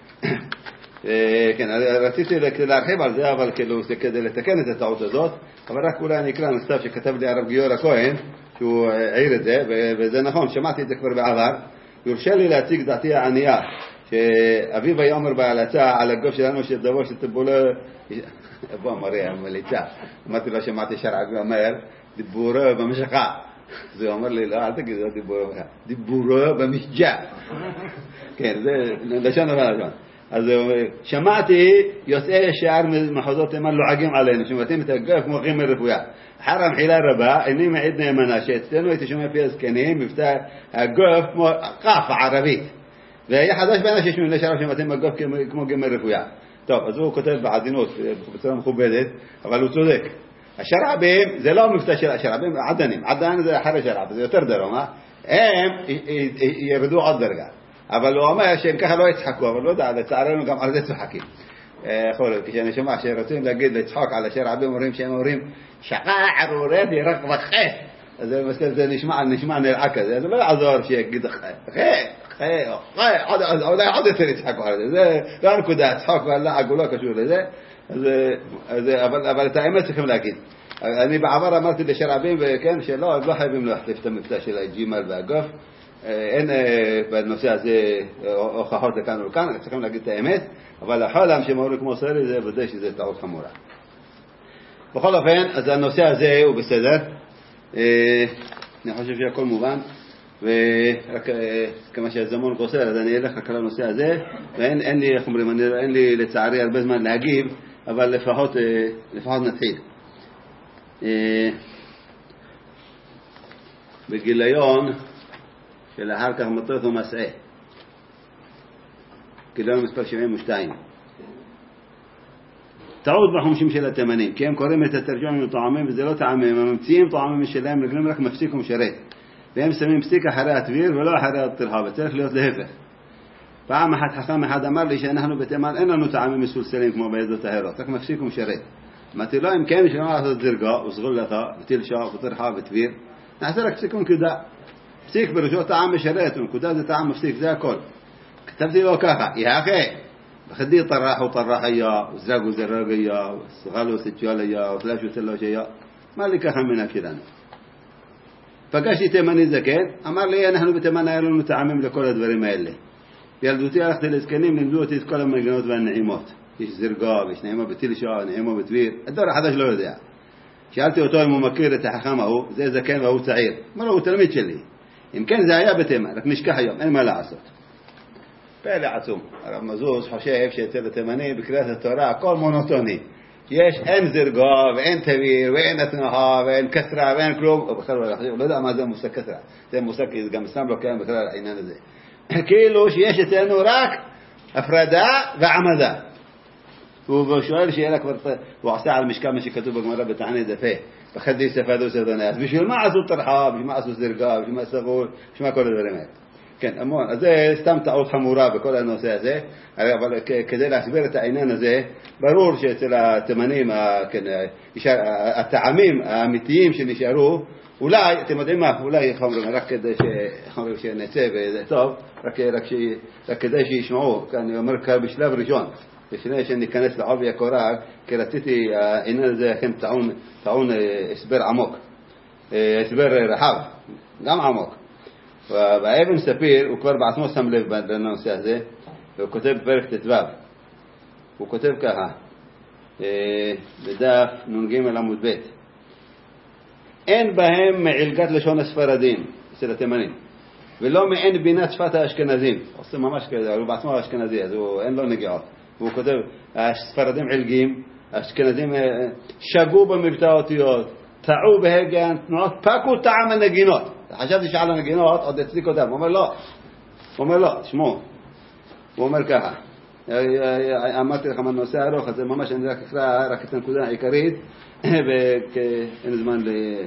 כן, רציתי להרחיב על זה, אבל כאילו זה כדי לתקן את הטעות הזאת, אבל רק אולי אני אקרא מכתב שכתב לי הרב גיורא כהן, שהוא העיר את זה, וזה נכון, שמעתי את זה כבר בעבר. יורשה לי להציג דעתי הענייה, שאביו היה אומר בהלצה על הגוף שלנו שדבור שתבולו, בוא אמרי המליצה, אמרתי לו שמעתי שרעבי אומר, דיבורו במשכה. אז הוא אומר לי, לא, אל תגיד, לא דיבורו, דיבורו במשג'ה. כן, זה לשון דבר לשון. אז שמעתי יוצאי שער מחוזות תימן לועגים עלינו, שמתאים את הגוף כמו חימר רפויה. אחר המחילה רבה, איני מעיד נאמנה, שאצלנו הייתי שומע פי הזקנים, מבטא הגוף כמו קף ערבית. והיה חדש בין שיש מיני שרב שמתאים הגוף כמו גימר רפויה. טוב, אז הוא כותב בעדינות, בצורה מכובדת, אבל הוא צודק. השרעבים, זה לא מבטא של השרעבים, עדנים. עדן זה אחרי שרעב, זה יותר דרום, הם ירדו עוד דרגה. אבל הוא אומר שהם ככה לא יצחקו, אבל לא יודע, לצערנו גם על זה צוחקים. יכול להיות, כשאני שומע שרוצים להגיד לצחוק על השרעבים, אומרים שהם אומרים, שעה ערורת ירק וחס. אז זה נשמע נראה כזה, זה לא יעזור שיגיד עוד יותר יצחקו על זה, זה לא הנקודה, הצחוק והלעג הוא לא קשור לזה, אבל את האמת צריכים להגיד. אני בעבר אמרתי לשרעבים, וכן, שלא, הם לא חייבים להחליף את המבטא של הג'ימל והגוף, אין בנושא הזה הוכחות לכאן ולכאן, צריכים להגיד את האמת, אבל החולם שמורים כמו סרי זה ודאי שזה טעות חמורה. בכל אופן, אז הנושא הזה הוא בסדר, אני חושב שהכל מובן, ורק כמה שהזמון קוסר, אז אני אלך רק על הנושא הזה, ואין לי, איך אומרים, אין לי לצערי הרבה זמן להגיב, אבל לפחות נתחיל. בגיליון שלאחר כך מטרת ומסעה, גיליון מספר 72. טעות בחומשים של התימנים, כי הם קוראים את התרגום מטעמים, וזה לא טעמים, הם ממציאים טעמים משלהם, רגלים רק מפסיק ומשרת. והם שמים פסיק אחרי הטביר ולא אחרי הטרחה, וצריך להיות להפך. פעם אחת חכם אחד אמר לי שאנחנו בתימן אין לנו טעמים מסולסלים כמו בעדות ההרות, רק מפסיק ומשרת. אמרתי לו, אם כן שלא לעשות זרגה וסגולתה ותלשה וטרחה וטביר, נעשה רק פסיק ונקודה. פסיק בראשו טעם משרת ונקודה זה טעם מפסיק, זה הכל. כתבתי לו ככה, יא אחי, בחדי טרח וטרחיה וזרג וזרגיה וסגל וסג'ליה ותלש ותלשיה, מה לי ככה מנה שלנו? פגשתי תימני זקן, אמר לי אנחנו בתימן היה לנו טעמים לכל הדברים האלה. בילדותי הלכתי לזקנים, לימדו אותי את כל המנגנות והנעימות. יש זרגה ויש נעימה בתלשה, נעימה בטביר, הדור החדש לא יודע. שאלתי אותו אם הוא מכיר את החכם ההוא, זה זקן והוא צעיר. אמר לו, הוא תלמיד שלי. אם כן זה היה בתימן, רק נשכח היום, אין מה לעשות. פלא עצום. הרב מזוז חושב שאצל התימני בקריאת התורה הכל מונוטוני. אין זרגה ואין טביר ואין התנועה ואין כסרה ואין כלום. בכלל לא יודע מה זה מושג כסרה. זה מושג גם אסלאם לא קיים בכלל העניין הזה. כאילו שיש אצלנו רק הפרדה ועמדה. הוא שואל שאלה כבר, הוא עשה על משקל מה שכתוב בגמרא בתענית דפה. בחדי ספדו סרדוני. אז בשביל מה עשו טרחה, בשביל מה עשו זרגה, בשביל מה סגול, בשביל מה כל הדברים האלה. כן, המון. אז זה סתם טעות חמורה בכל הנושא הזה, אבל כדי להסביר את העניין הזה, ברור שאצל התימנים, הטעמים האמיתיים שנשארו, אולי, אתם יודעים מה, אולי רק כדי שנצא וזה טוב, רק כדי שישמעו, אני אומר כאן בשלב ראשון, לפני שניכנס לעובי הקורה, כי רציתי, העניין הזה כן טעון הסבר עמוק, הסבר רחב, גם עמוק. והאבן ספיר, הוא כבר בעצמו שם לב בנושא הזה, והוא כותב בפרק ט"ו, הוא כותב ככה, בדף נ"ג עמוד ב', אין בהם מעילגת לשון הספרדים, אצל התימנים, ולא מעין בינת שפת האשכנזים, עושה ממש כזה, הוא בעצמו האשכנזי, אז אין לו נגיעות, והוא כותב, הספרדים עילגים, האשכנזים שגו במבטא האותיות, טעו בהגה התנועות, פקו טעם הנגינות. חשבתי שעל הנגינות עוד הצדיק אותם. הוא אומר לא, תשמעו. הוא אומר ככה, אמרתי לכם הנושא ארוך, אז ממש אני רק אקרא רק את הנקודה העיקרית, ואין זמן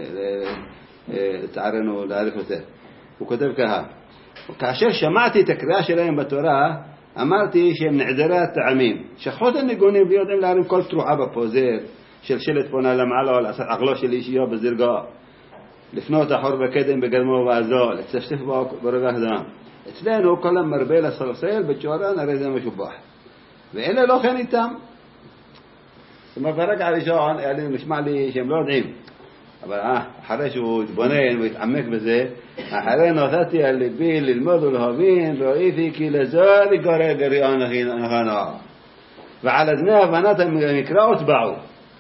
לצערנו להאריך יותר. הוא כותב ככה, כאשר שמעתי את הקריאה שלהם בתורה, אמרתי שהם נעדרי הטעמים. שכחו את הניגונים ויודעים להרים כל תרועה בפוזר, של שלט פונה למעלה, או לעשות עגלו של אישיו בזרגה, לפנות אחור בקדם בגלמו ובעזו, לצפצף ברגח דם. אצלנו כל המרבה לסלסל בצ'ורן, הרי זה משובח. ואלה לא כן איתם. זאת אומרת, ברגע הראשון, נשמע לי שהם לא יודעים. אבל אחרי שהוא התבונן והתעמק בזה, אחרי נתתי על ליבי ללמוד ולהבין, ראיתי כי לזה לגרר גריעה נכונה. ועל אדני הבנת המקראות באו.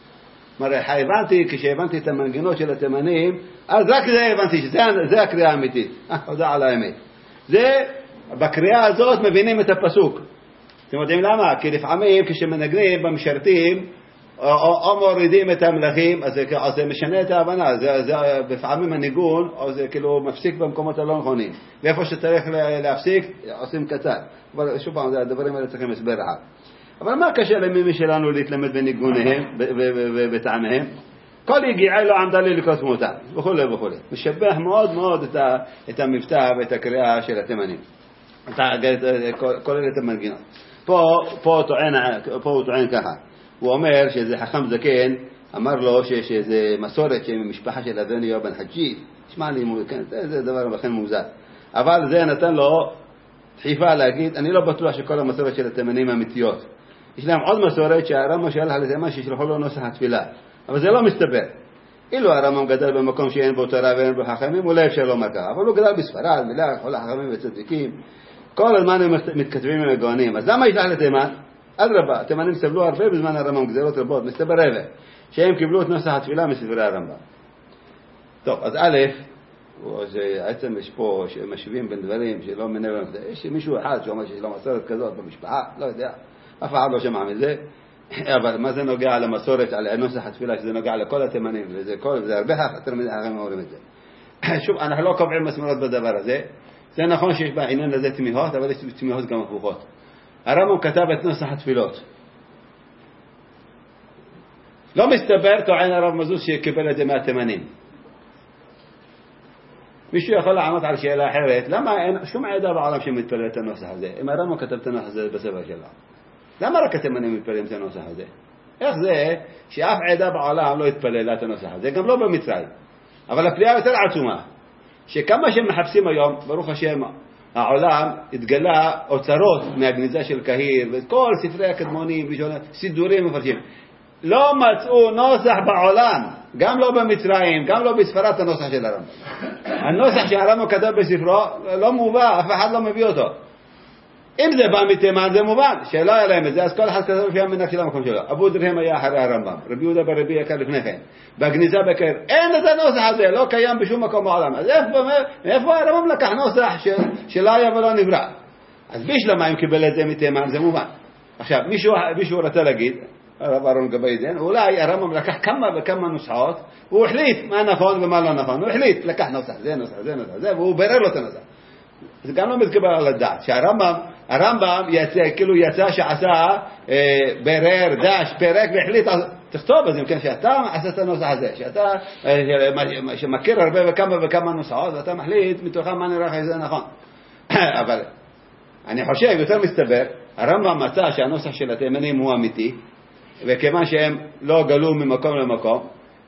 כשהבנתי את המנגינות של התימנים, אז רק זה הבנתי, שזה הקריאה האמיתית. תודה על האמת. זה, בקריאה הזאת מבינים את הפסוק. אתם יודעים למה? כי לפעמים כשמנגנים במשרתים, או מורידים את המלכים, אז זה משנה את ההבנה. זה בפעמים הניגון, או זה כאילו מפסיק במקומות הלא נכונים. ואיפה שצריך להפסיק, עושים קצר. אבל שוב פעם, הדברים האלה צריכים הסבר אחד. אבל מה קשה למי שלנו להתלמד בניגוניהם ובטעמיהם? כל יגיעה לא עמדה לי לקרוא תמותה, וכו' וכו'. משבח מאוד מאוד את המבטא ואת הקריאה של התימנים. כולל את המנגינות. פה הוא טוען ככה. הוא אומר שזה חכם זקן, אמר לו שיש איזה מסורת שמשפחה של אדני יואב בן חג'י, תשמע לי, זה דבר בכן מוזר. אבל זה נתן לו דחיפה להגיד, אני לא בטוח שכל המסורת של התימנים אמיתיות. יש להם עוד מסורת שהרמב"ם שאל על התימן שישלחו לו נוסח התפילה. אבל זה לא מסתבר. אילו הרמב"ם גדל במקום שאין בו תורה ואין בו חכמים, אולי אפשר לומר ככה. אבל הוא גדל בספרד, מלך, כל החכמים וצדיקים. כל הזמן הם מתכתבים עם הגאונים. אז למה ישלח לתימן? אדרבה, התימנים סבלו הרבה בזמן הרמב"ם, גזירות רבות, מסתבר רבה, שהם קיבלו את נוסח התפילה מספרי הרמב"ם. טוב, אז א', בעצם יש פה שמשווים בין דברים שלא מנהל, יש מישהו אחד שאומר שיש לו מסורת כזאת במשפחה, לא יודע, אף אחד לא שמע מזה, אבל מה זה נוגע למסורת, על נוסח התפילה, שזה נוגע לכל התימנים, וזה הרבה תלמידי חכמים אומרים את זה. שוב, אנחנו לא קובעים מסמרות בדבר הזה, זה נכון שיש בעניין לזה תמיהות, אבל יש תמיהות גם הפוכות. הרמב"ם כתב את נוסח התפילות. לא מסתבר, טוען הרב מזוז שקיבל את זה מהתימנים. מישהו יכול לענות על שאלה אחרת, למה אין שום עדה בעולם שמתפלל את הנוסח הזה? אם הרמב"ם כתב את הנוסח הזה בספר שלו, למה רק התימנים מתפללים את הנוסח הזה? איך זה שאף עדה בעולם לא התפללה את הנוסח הזה? גם לא במצרים. אבל הפליאה יותר עצומה, שכמה שמחפשים היום, ברוך השם, העולם התגלה אוצרות מהגניזה של קהיר, וכל ספרי הקדמונים, סידורים מפרשים. לא מצאו נוסח בעולם, גם לא במצרים, גם לא בספרד הנוסח של הרמב"ם. הנוסח שהרמב"ם כתב בספרו לא מובא, אף אחד לא מביא אותו. אם זה בא מתימן זה מובן, שלא היה להם את זה, אז כל אחד כתב לפי המנהג של המקום שלו. אבו דרהם היה אחרי הרמב"ם, רבי יהודה ברבי יקר לפני כן, בגניזה בקהיר, אין את הנוסח הזה, לא קיים בשום מקום בעולם. אז איפה הרמב"ם לקח נוסח שלא היה ולא נברא? אז בשלמה אם קיבל את זה מתימן זה מובן. עכשיו, מישהו רצה להגיד, הרב אהרון גבאי דין, אולי הרמב"ם לקח כמה וכמה נוסחות, והוא החליט מה נכון ומה לא נכון. הוא החליט, לקח נוסח, זה נוסח, זה נוסח, זה, והוא ברר לו את הנוסח. זה גם לא מתקבל על הדעת, שהרמב"ם יצא שעשה ברר, דש, פרק והחליט, תכתוב את זה, כן, שאתה עשה את הנוסח הזה, שאתה שמכיר הרבה וכמה נוסחות, ואתה מחליט מתוכם מה נראה לך זה נכון. אבל אני חושב, יותר מסתבר, הרמב"ם מצא שהנוסח של התימנים הוא אמיתי, וכיוון שהם לא גלו ממקום למקום,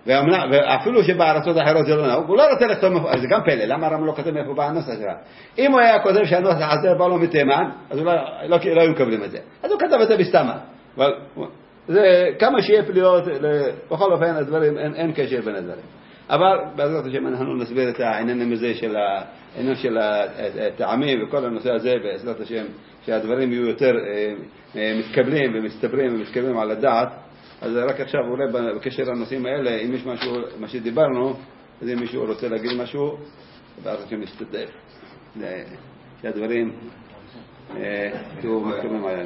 ואפילו שבארצות אחרות זה לא נהוג, הוא לא רוצה לכתוב, זה גם פלא, למה הרמב"ם לא כותב מאיפה בא הנוסח שלה? אם הוא היה כותב שהנוסח הזה בא לו מתימן, אז אולי לא היו מקבלים את זה. אז הוא כתב את זה בסתמה. אבל זה כמה שיהיה פליות, בכל אופן הדברים, אין קשר בין הדברים. אבל בעזרת השם אנחנו נסביר את העניין הזה של העניין של הטעמים וכל הנושא הזה, בעזרת השם שהדברים יהיו יותר מתקבלים ומסתברים ומתקבלים על הדעת. אז רק עכשיו אולי בקשר לנושאים האלה, אם יש משהו, מה שדיברנו, אז אם מישהו רוצה להגיד משהו, בעזרת השם נשתדל שהדברים יהיו מתקבלים עלינו.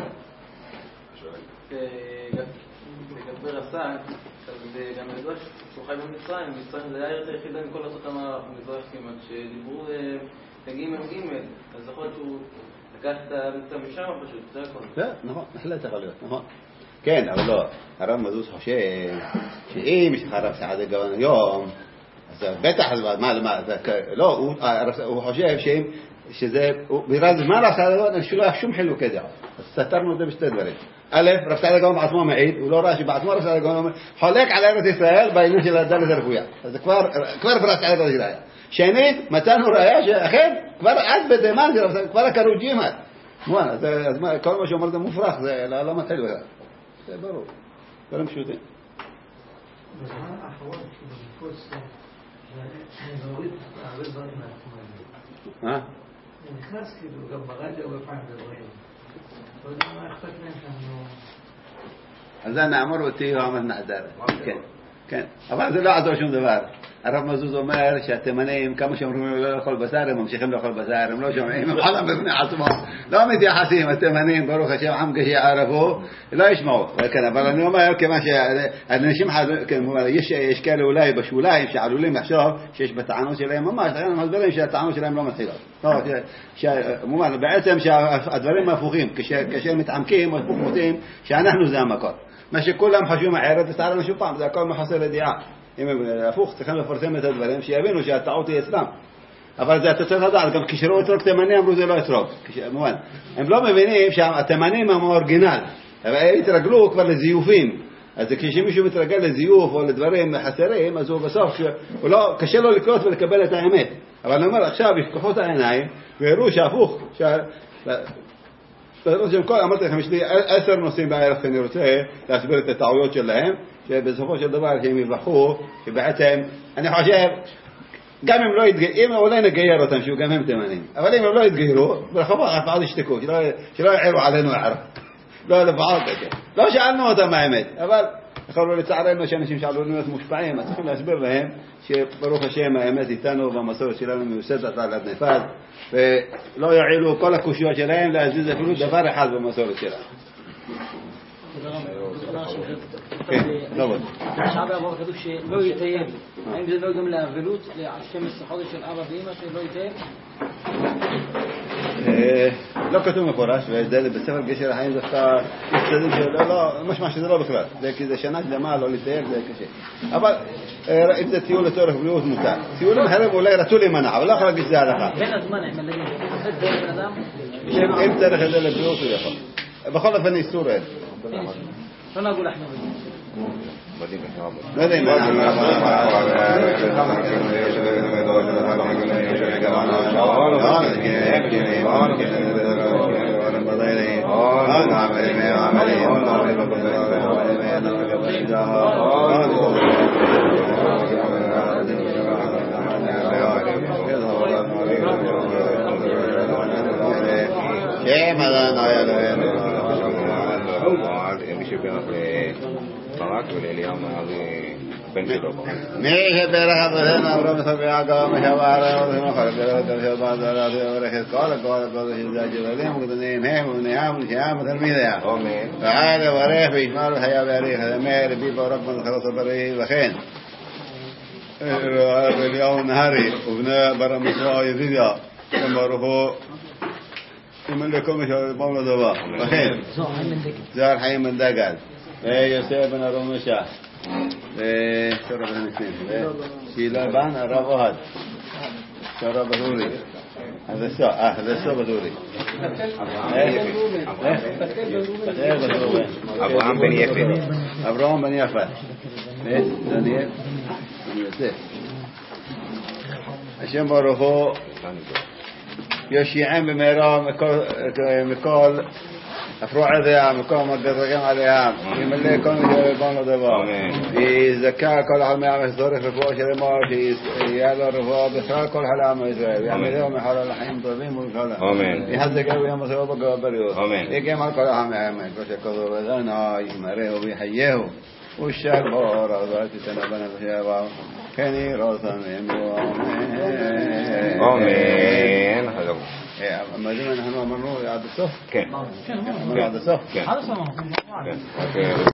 לגבי רס"ג, גם מדרש שהוא חי במצרים, מצרים זה היה יותר יחידה מכל ארצות המערב, מזרח כמעט, שדיברו ג' אז יכול להיות שהוא לקח את המצרים משם פשוט, זה הכל. נכון, בהחלט יכול להיות, נכון. כן, אבל לא, הרב מזוז חושב שאם יש לך רב סעדה גאון היום, אז בטח, לא, הוא חושב שזה, בגלל זמן רב סעדה גאון, שלא היה שום חילוק כזה. אז סתרנו את זה בשתי דברים. א', רב סעדה גאון בעצמו מעיד, הוא לא ראה שבעצמו רב סעדה גאון חולק על ארץ ישראל בעניין של הדלת הרפויה. אז זה כבר ברב סעדה גאון ראיה. שנית, מצאנו ראיה שאכן, כבר אז בתימן, כבר קראו ג'ימאט. אז כל מה שאומר זה מופרך, זה לא מתחיל בכלל. זה ברור, דברים פשוטים. בזמן האחרון, כאילו, נפוץ, אני מוריד הרבה דברים מהתחום הזה. אני נכנס, כאילו, גם ברדיו הרבה פעמים מדברים. לא יודע מה אכפת להם שאנחנו... אז זה נאמר אותי ועמד נעדר. כן, כן. אבל זה לא עזור שום דבר. הרב מזוז אומר שהתימנים, כמה שאומרים לו לא לאכול בשר, הם ממשיכים לאכול בשר, הם לא שומעים, הם חולם בפני עצמם. לא מתייחסים, התימנים, ברוך השם, עם כשיערבו, לא ישמעו. אבל אני אומר, כיוון שאנשים, יש כאלה אולי בשוליים שעלולים לחשוב שיש בטענות שלהם ממש, הם מסבירים שהטענות שלהם לא מתחילות. בעצם שהדברים הפוכים, כשהם מתעמקים, מוצאים שאנחנו זה המקור. מה שכולם חושבים אחרת, תסתערנו שוב פעם, זה הכל מחסר ידיעה. אם הם הפוך, צריכים לפרסם את הדברים, שיבינו שהטעות היא אצלם. אבל זה אתה צריך לדעת, גם כשראו אתרוג תימני, אמרו זה לא אתרוג. הם לא מבינים שהתימנים הם האורגינל. אבל הם התרגלו כבר לזיופים. אז כשמישהו מתרגל לזיוף או לדברים חסרים, אז הוא בסוף, קשה לו לקלוט ולקבל את האמת. אבל אני אומר, עכשיו יפקחו את העיניים, ויראו שהפוך, אמרתי לכם, יש לי 10 נושאים בערך שאני רוצה להסביר את הטעויות שלהם, שבסופו של דבר שהם יבחרו, שבעצם, אני חושב, גם אם לא יתגיירו, אולי נגייר אותם, שהוא גם הם תימנים, אבל אם הם לא יתגיירו, ברחבות לפעול ישתקו, שלא יעירו עלינו הערה. לא לפעול כזה. לא שאלנו אותם האמת, אבל יכולנו לצערנו שאנשים שעלו להיות מושפעים, אז צריכים להסביר להם שברוך השם האמת איתנו והמסורת שלנו מיוסדת על הדנפד, ולא יעילו כל הקושיות שלהם להזיז אפילו דבר אחד במסורת שלנו. כן, לא בוד. עכשיו בעבור כתוב שלא יתיים. האם זה לא גם לאבלות, ל-12 חודש של אבא ואמא שלא יתיים? לא כתוב מפורש, וזה בספר גשר החיים דווקא יצטדים שלא, משמע שזה לא בכלל. זה שנה שלמה, לא לתאר, זה קשה. אבל אם זה טיול לצורך בריאות מותר. טיולים אחרים אולי רצו להימנע, אבל לא יכול להגיש זה הלכה. בין הזמן, בן אדם? אם צריך את זה לבריאות הוא יכול. בכל אופן איסור אין. לא נהגו לחמור את זה. לא יודע אם ברק ולאליהו מהרי בן שלו. מי שברך אבותינו אברהם יצחק ויעקב משבער ונוכל ברך של בעד וברך את כל שזה הג'בלים וגדולים הם ובניהם ונשיהם ותלמידיהם. אמן. ועד לברך וישמר וחיה ויאריך הדמי רבי ברק מזכרות הבריא וכן אליהו נהרי ובני בר מצווה ידידיה ברוכו ימלא לכל מי שבאו לדבר וכן זוהר חיים בן דגל ויוסף בן הרומשה ושורף בן הניסים ושילה בן הרב אוהד שורף בתורי זה סוף בתורי אברהם בן יפה אברהם בן יפה דניאל יוסף השם ברוך הוא יושיעם במהרה מכל אפרועיה מכל מדרגים עליהם ימלא כל מי דבר ויזכה כל אחד מעם יצטרך רפואה שלמה שיהיה לו רפואה בכלל כל חלה עם ישראל ויעמידהו מחלל לחיים טובים ולכלה יחזקהו ויום מסעו בגו בריאות יגם על כל אחד מעם ושכזו ודנה ישמרהו ויחייהו ושגבור עזרת תתנה בנה וחייבה כן ירוסם ימיו אמן. המדהים אנחנו אמרנו עד הסוף? כן. עד הסוף? עד הסוף.